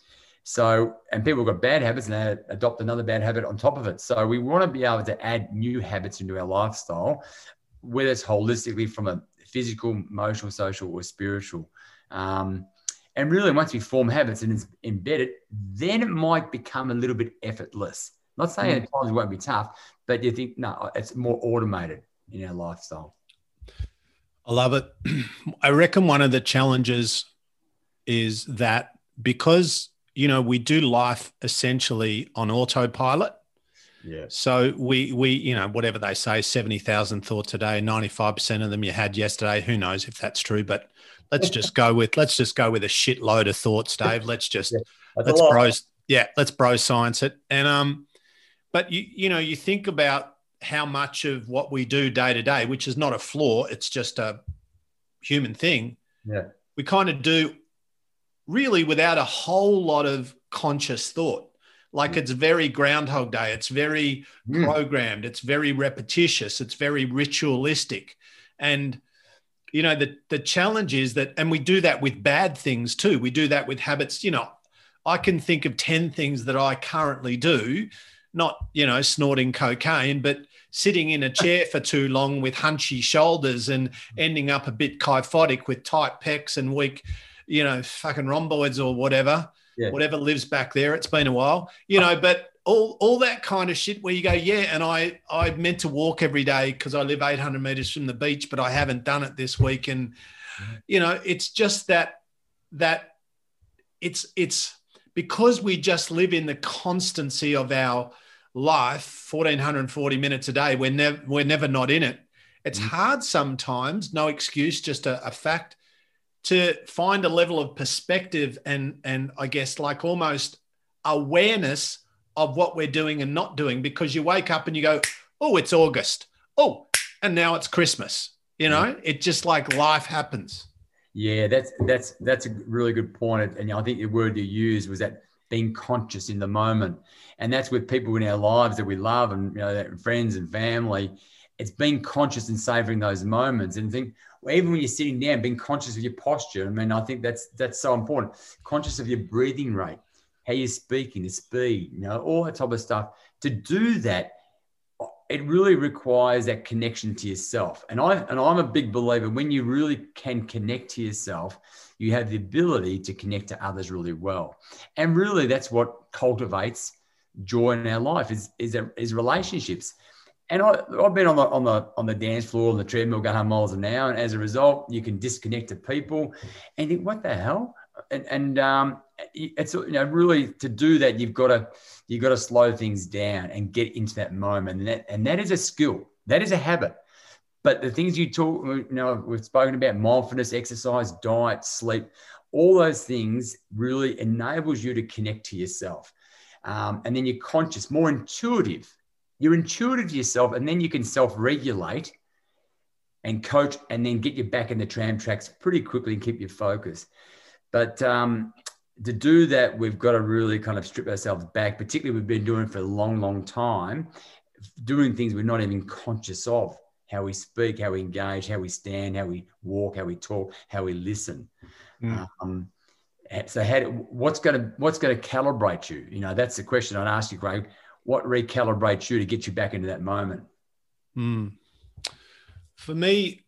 So, and people have got bad habits and they adopt another bad habit on top of it. So we want to be able to add new habits into our lifestyle, whether it's holistically from a physical, emotional, social, or spiritual. Um, and really, once we form habits and it's embedded, then it might become a little bit effortless. Not saying mm. at times it won't be tough, but you think, no, it's more automated in our lifestyle. I love it. I reckon one of the challenges is that because, you know, we do life essentially on autopilot. Yeah. So we, we, you know, whatever they say, seventy thousand thoughts a day, ninety-five percent of them you had yesterday. Who knows if that's true, but let's just go with, let's just go with a shitload of thoughts, Dave. Let's just, yeah, let's bro, yeah, let's bro science it. And, um, but you, you know, you think about how much of what we do day to day, which is not a flaw, it's just a human thing. Yeah. We kind of do really without a whole lot of conscious thought. Like it's very Groundhog Day. It's very mm. programmed. It's very repetitious. It's very ritualistic. And, you know, the, the challenge is that, and we do that with bad things too. We do that with habits. You know, I can think of ten things that I currently do, not, you know, snorting cocaine, but sitting in a chair for too long with hunchy shoulders and ending up a bit kyphotic with tight pecs and weak, you know, fucking rhomboids or whatever, yeah. whatever lives back there. It's been a while, you know, but all, all that kind of shit where you go, yeah. And I, I meant to walk every day because I live eight hundred meters from the beach, but I haven't done it this week. And, you know, it's just that, that it's, it's because we just live in the constancy of our life, one thousand four hundred forty minutes a day, we're never we're never not in it. It's mm. hard sometimes, no excuse, just a, a fact, to find a level of perspective and and I guess like almost awareness of what we're doing and not doing, because you wake up and you go, oh, it's August. Oh, and now it's Christmas. You know, mm. it just like life happens. Yeah, that's that's that's a really good point. And I think the word you used was that being conscious in the moment. And that's with people in our lives that we love and, you know, friends and family. It's being conscious and savoring those moments. And think, well, even when you're sitting down, being conscious of your posture. I mean, I think that's that's so important. Conscious of your breathing rate, how you're speaking, the speed, you know, all that type of stuff. To do that, it really requires that connection to yourself. And I and I'm a big believer, when you really can connect to yourself, you have the ability to connect to others really well. And really that's what cultivates joy in our life is, is, is relationships. And I, I've been on the, on the, on the dance floor, on the treadmill, going one hundred miles an hour. And as a result, you can disconnect to people and think, what the hell? And, and um, it's, you know, really to do that, you've got to, you've got to slow things down and get into that moment. And that, and that is a skill. That is a habit. But the things you talk, you know, we've spoken about mindfulness, exercise, diet, sleep, all those things really enables you to connect to yourself. Um, and then you're conscious, more intuitive. You're intuitive to yourself, and then you can self-regulate and coach and then get you back in the tram tracks pretty quickly and keep you focused. But um, to do that, we've got to really kind of strip ourselves back, particularly we've been doing it for a long, long time, doing things we're not even conscious of. How we speak, how we engage, how we stand, how we walk, how we talk, how we listen. Mm. Um, so, how, what's going to what's going to calibrate you? You know, that's the question I'd ask you, Craig. What recalibrates you to get you back into that moment? Mm. For me,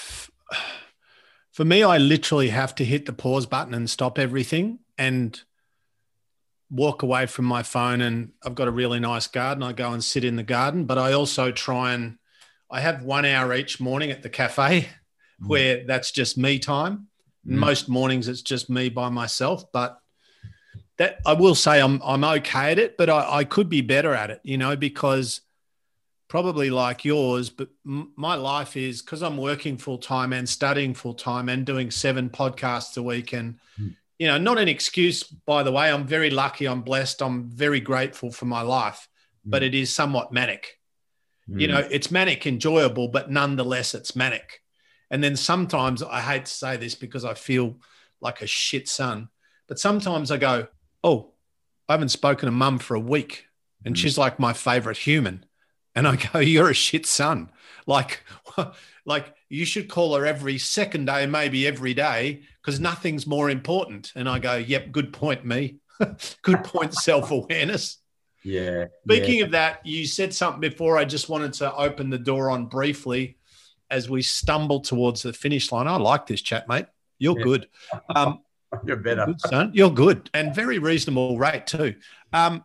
for me, I literally have to hit the pause button and stop everything and walk away from my phone. And I've got a really nice garden. I go and sit in the garden, but I also try and I have one hour each morning at the cafe mm. where that's just me time. Mm. Most mornings it's just me by myself, but that I will say I'm I'm okay at it, but I, I could be better at it, you know, because probably like yours, but m- my life is because I'm working full time and studying full time and doing seven podcasts a week. And, mm. you know, not an excuse, by the way. I'm very lucky. I'm blessed. I'm very grateful for my life, mm. but it is somewhat manic. You know, it's manic enjoyable, but nonetheless, it's manic. And then sometimes I hate to say this because I feel like a shit son, but sometimes I go, oh, I haven't spoken to mum for a week and mm. she's like my favorite human. And I go, you're a shit son. Like, like you should call her every second day, maybe every day, because nothing's more important. And I go, yep, good point, me. Good point, self-awareness. Yeah. Speaking yeah. of that, you said something before I just wanted to open the door on briefly as we stumble towards the finish line. I like this chat, mate. You're Yeah. good. Um, You're better. Good, son. You're good, and very reasonable rate too. Um,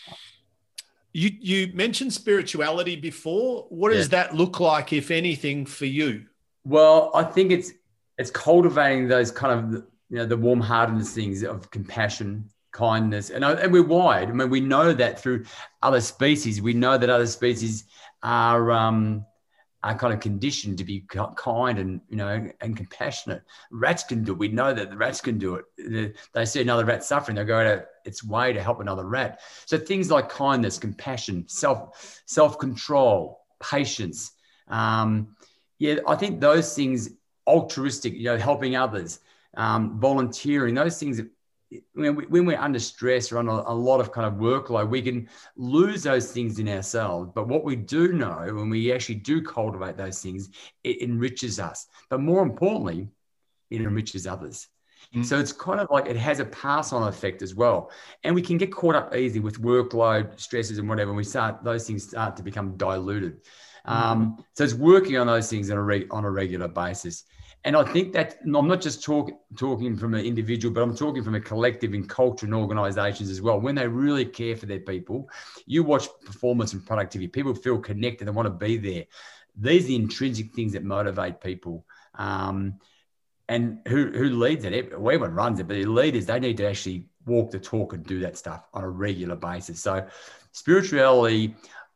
you you mentioned spirituality before. What does Yeah. that look like, if anything, for you? Well, I think it's it's cultivating those kind of, you know, the warm-heartedness things of compassion, kindness, and, and we're wired. I mean, we know that through other species. We know that other species are um, are kind of conditioned to be kind and, you know, and compassionate. Rats can do it. We know that the rats can do it. They see another rat suffering, they go out of its way to help another rat. So things like kindness, compassion, self self-control, patience. Um, yeah, I think those things, altruistic, you know, helping others, um, volunteering, those things. When, we, when we're under stress or on a, a lot of kind of workload, we can lose those things in ourselves. But what we do know, when we actually do cultivate those things, it enriches us. But more importantly, it enriches others. Mm. So it's kind of like it has a pass-on effect as well. And we can get caught up easily with workload, stresses and whatever. And we start, those things start to become diluted. Mm. Um, so it's working on those things on a, reg, on a regular basis. And I think that I'm not just talk, talking from an individual, but I'm talking from a collective in culture and organizations as well. When they really care for their people, you watch performance and productivity. People feel connected and want to be there. These are the intrinsic things that motivate people. Um, and who, who leads it? Everyone runs it, but the leaders, they need to actually walk the talk and do that stuff on a regular basis. So spirituality,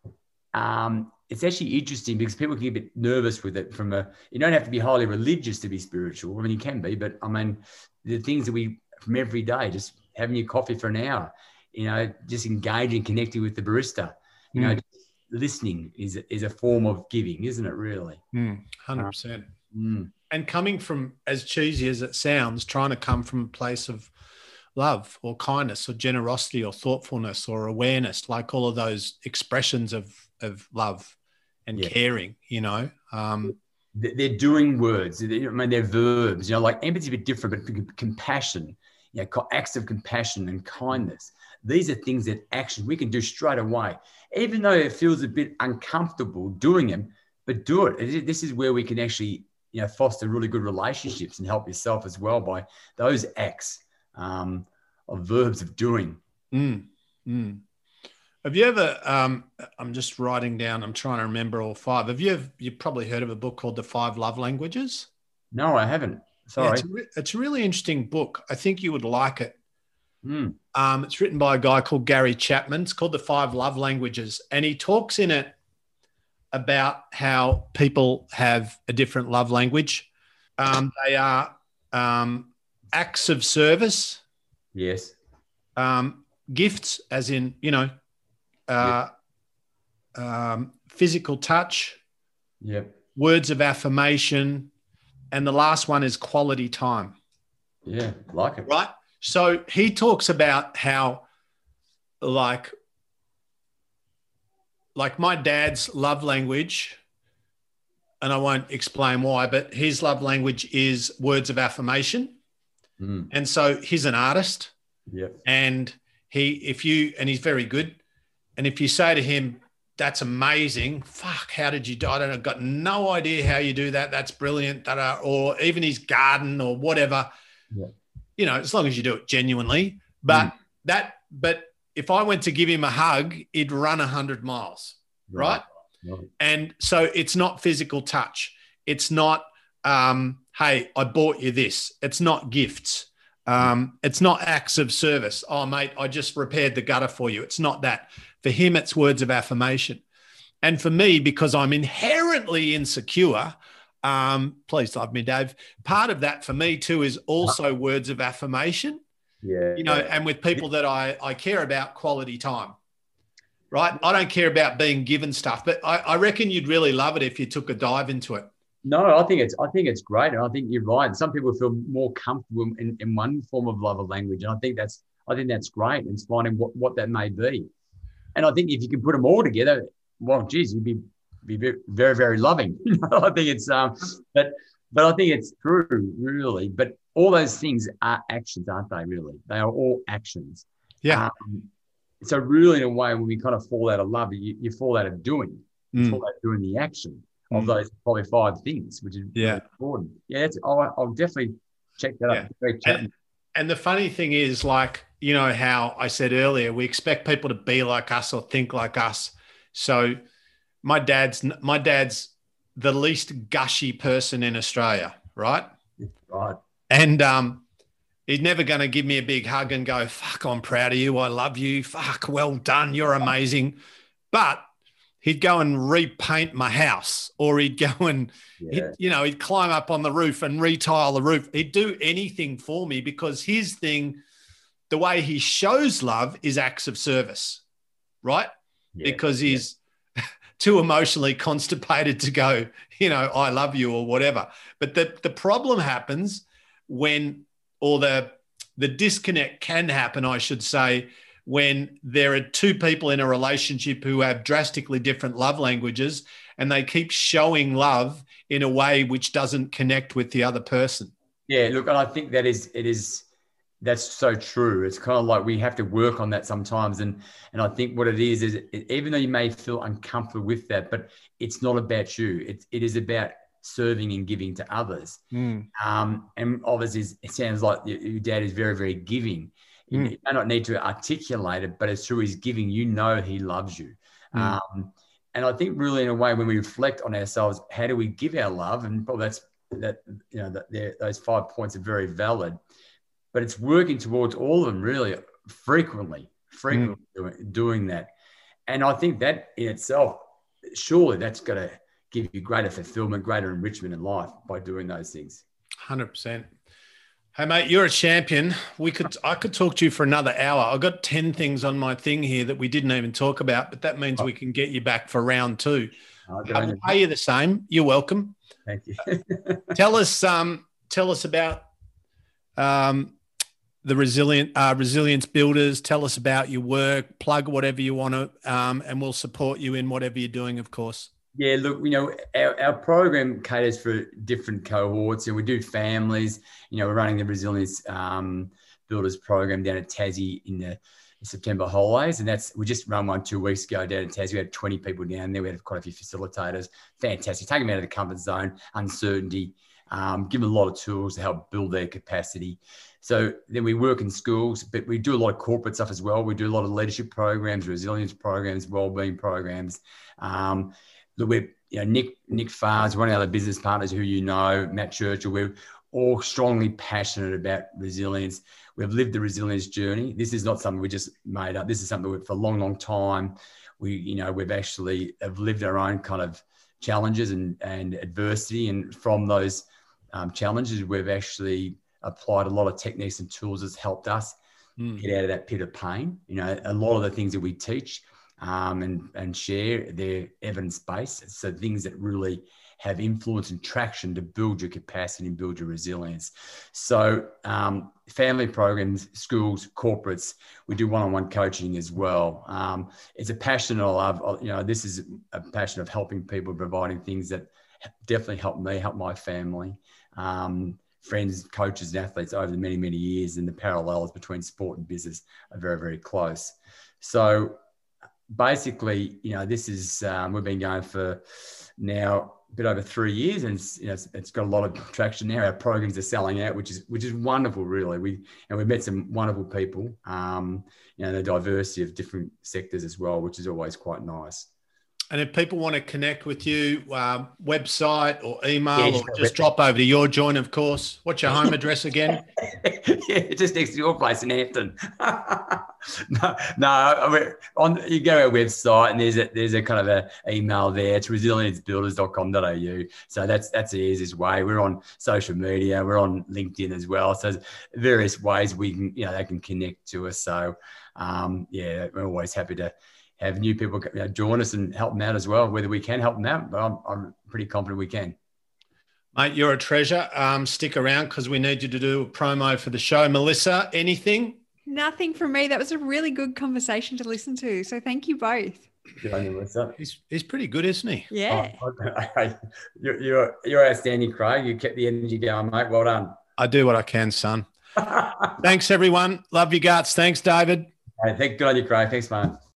um, it's actually interesting because people can get a bit nervous with it from a, you don't have to be highly religious to be spiritual. I mean, you can be, but I mean, the things that we, from every day, just having your coffee for an hour, you know, just engaging, connecting with the barista, you mm. know, listening is, is a form of giving, isn't it really? Mm, one hundred percent. Uh, mm. And coming from, as cheesy as it sounds, trying to come from a place of love or kindness or generosity or thoughtfulness or awareness, like all of those expressions of, of love and yeah. caring, you know. Um, they're doing words. I mean, they're verbs, you know, like empathy is a bit different, but compassion, you know, acts of compassion and kindness. These are things that action we can do straight away, even though it feels a bit uncomfortable doing them, but do it. This is where we can actually, you know, foster really good relationships and help yourself as well by those acts um, of verbs of doing. Mm, mm. Have you ever, um, I'm just writing down, I'm trying to remember all five. Have you ever, you've probably heard of a book called The Five Love Languages? No, I haven't. Sorry. Yeah, it's, a re- it's a really interesting book. I think you would like it. Mm. Um, it's written by a guy called Gary Chapman. It's called The Five Love Languages. And he talks in it about how people have a different love language. Um, they are um, acts of service. Yes. Um, gifts, as in, you know, Uh, yeah. um, physical touch, yep. words of affirmation, and the last one is quality time. Yeah, like it. Right? So he talks about how, like, like my dad's love language, and I won't explain why, but his love language is words of affirmation. Mm. And so he's an artist. Yep. And he, if you, and he's very good. And if you say to him, that's amazing, fuck, how did you do? I don't know, I've got no idea how you do that. That's brilliant. Da-da. Or even his garden or whatever, yeah. you know, as long as you do it genuinely. But mm. that, but if I went to give him a hug, he'd run a hundred miles, right? right? right. And so it's not physical touch. It's not, um, hey, I bought you this. It's not gifts. Um, it's not acts of service. Oh, mate, I just repaired the gutter for you. It's not that. For him, it's words of affirmation. And for me, because I'm inherently insecure, um, please love me, Dave. Part of that for me too is also words of affirmation. Yeah. You know, and with people that I, I care about, quality time, right? I don't care about being given stuff, but I, I reckon you'd really love it if you took a dive into it. No, I think it's I think it's great, and I think you're right. Some people feel more comfortable in, in one form of love of language, and I think that's I think that's great. And it's finding what, what that may be, and I think if you can put them all together, well, geez, you'd be be very very loving. I think it's um, but but I think it's true, really. But all those things are actions, aren't they? Really, they are all actions, Yeah. Um, so really, in a way, when we kind of fall out of love, you, you fall out of doing. You Mm. fall out of doing the action of Mm. those probably five things, which is Yeah. really important. Yeah, it's, I'll, I'll definitely check that Yeah. out. Great chat. And, and the funny thing is, like, you know, how I said earlier, we expect people to be like us or think like us. So my dad's my dad's the least gushy person in Australia, right? Right. And um, he's never going to give me a big hug and go, fuck, I'm proud of you. I love you. Fuck, well done. You're amazing. But he'd go and repaint my house, or he'd go and, Yeah. he'd, you know, he'd climb up on the roof and retile the roof. He'd do anything for me because his thing, the way he shows love is acts of service, right? Yeah. Because he's too emotionally constipated to go, you know, I love you or whatever. But the, the problem happens when, or the, the disconnect can happen, I should say, when there are two people in a relationship who have drastically different love languages and they keep showing love in a way which doesn't connect with the other person. Yeah, look, and I think that is, it is, that's so true. It's kind of like we have to work on that sometimes. And, and I think what it is, is it, even though you may feel uncomfortable with that, but it's not about you. It, it is about serving and giving to others. Mm. Um, and obviously it sounds like your, your dad is very, very giving. You, Mm. you may not need to articulate it, but it's through his giving, you know, he loves you. Mm. Um, and I think really in a way, when we reflect on ourselves, how do we give our love? And probably that's, that, you know, that those five points are very valid, but it's working towards all of them really frequently, frequently mm. doing, doing that. And I think that in itself, surely that's going to give you greater fulfillment, greater enrichment in life by doing those things. one hundred percent. Hey, mate, you're a champion. We could, I could talk to you for another hour. I've got ten things on my thing here that we didn't even talk about, but that means we can get you back for round two. Okay. I will pay you the same. You're welcome. Thank you. tell us, um, tell us about um, the resilient uh, resilience builders. Tell us about your work. Plug whatever you want to, um, and we'll support you in whatever you're doing, of course. Yeah, look, you know, our, our program caters for different cohorts, and we do families. You know, we're running the Resilience um, Builders program down at Tassie in the September holidays, and that's we just run one two weeks ago down at Tassie. We had twenty people down there. We had quite a few facilitators. Fantastic. Take them out of the comfort zone, uncertainty, um, give them a lot of tools to help build their capacity. So then we work in schools, but we do a lot of corporate stuff as well. We do a lot of leadership programs, resilience programs, wellbeing programs. Um, Look, we're, you know, Nick, Nick Farr is one of the other business partners who you know, Matt Churchill. We're all strongly passionate about resilience. We've lived the resilience journey. This is not something we just made up. This is something we've, for a long, long time. We, you know, we've actually have lived our own kind of challenges and, and adversity. And from those um, challenges, we've actually applied a lot of techniques and tools that's helped us mm. get out of that pit of pain. You know, a lot of the things that we teach Um, and, and share their evidence-based. So things that really have influence and traction to build your capacity and build your resilience. So um, family programs, schools, corporates, we do one-on-one coaching as well. Um, it's a passion I love. You know, this is a passion of helping people, providing things that definitely help me, help my family, um, friends, coaches, and athletes over the many, many years. And the parallels between sport and business are very, very close. So basically, you know, this is, um, we've been going for now a bit over three years and it's, you know, it's, it's got a lot of traction now. Our programs are selling out, which is, which is wonderful, really. We, and we've met some wonderful people, um, you know, the diversity of different sectors as well, which is always quite nice. And if people want to connect with you, um, website or email, yeah, or just drop over to your joint, of course. What's your home address again? Yeah, just next to your place in Hampton. no, no. I mean, on you go to our website and there's a there's a kind of a email there. It's resilience builders dot com dot a u. So that's that's the easiest way. We're on social media. We're on LinkedIn as well. So there's various ways we can, you know, they can connect to us. So um, yeah, we're always happy to have new people, you know, join us and help them out as well, whether we can help them out, but I'm, I'm pretty confident we can. Mate, you're a treasure. Um, stick around because we need you to do a promo for the show. Melissa, anything? Nothing from me. That was a really good conversation to listen to. So thank you both. Good on you, Melissa. He's, he's pretty good, isn't he? Yeah. Oh, okay. you're, you're, you're outstanding, Craig. You kept the energy going, mate. Well done. I do what I can, son. Thanks, everyone. Love you guts. Thanks, David. Hey, thank, good on you, Craig. Thanks, man.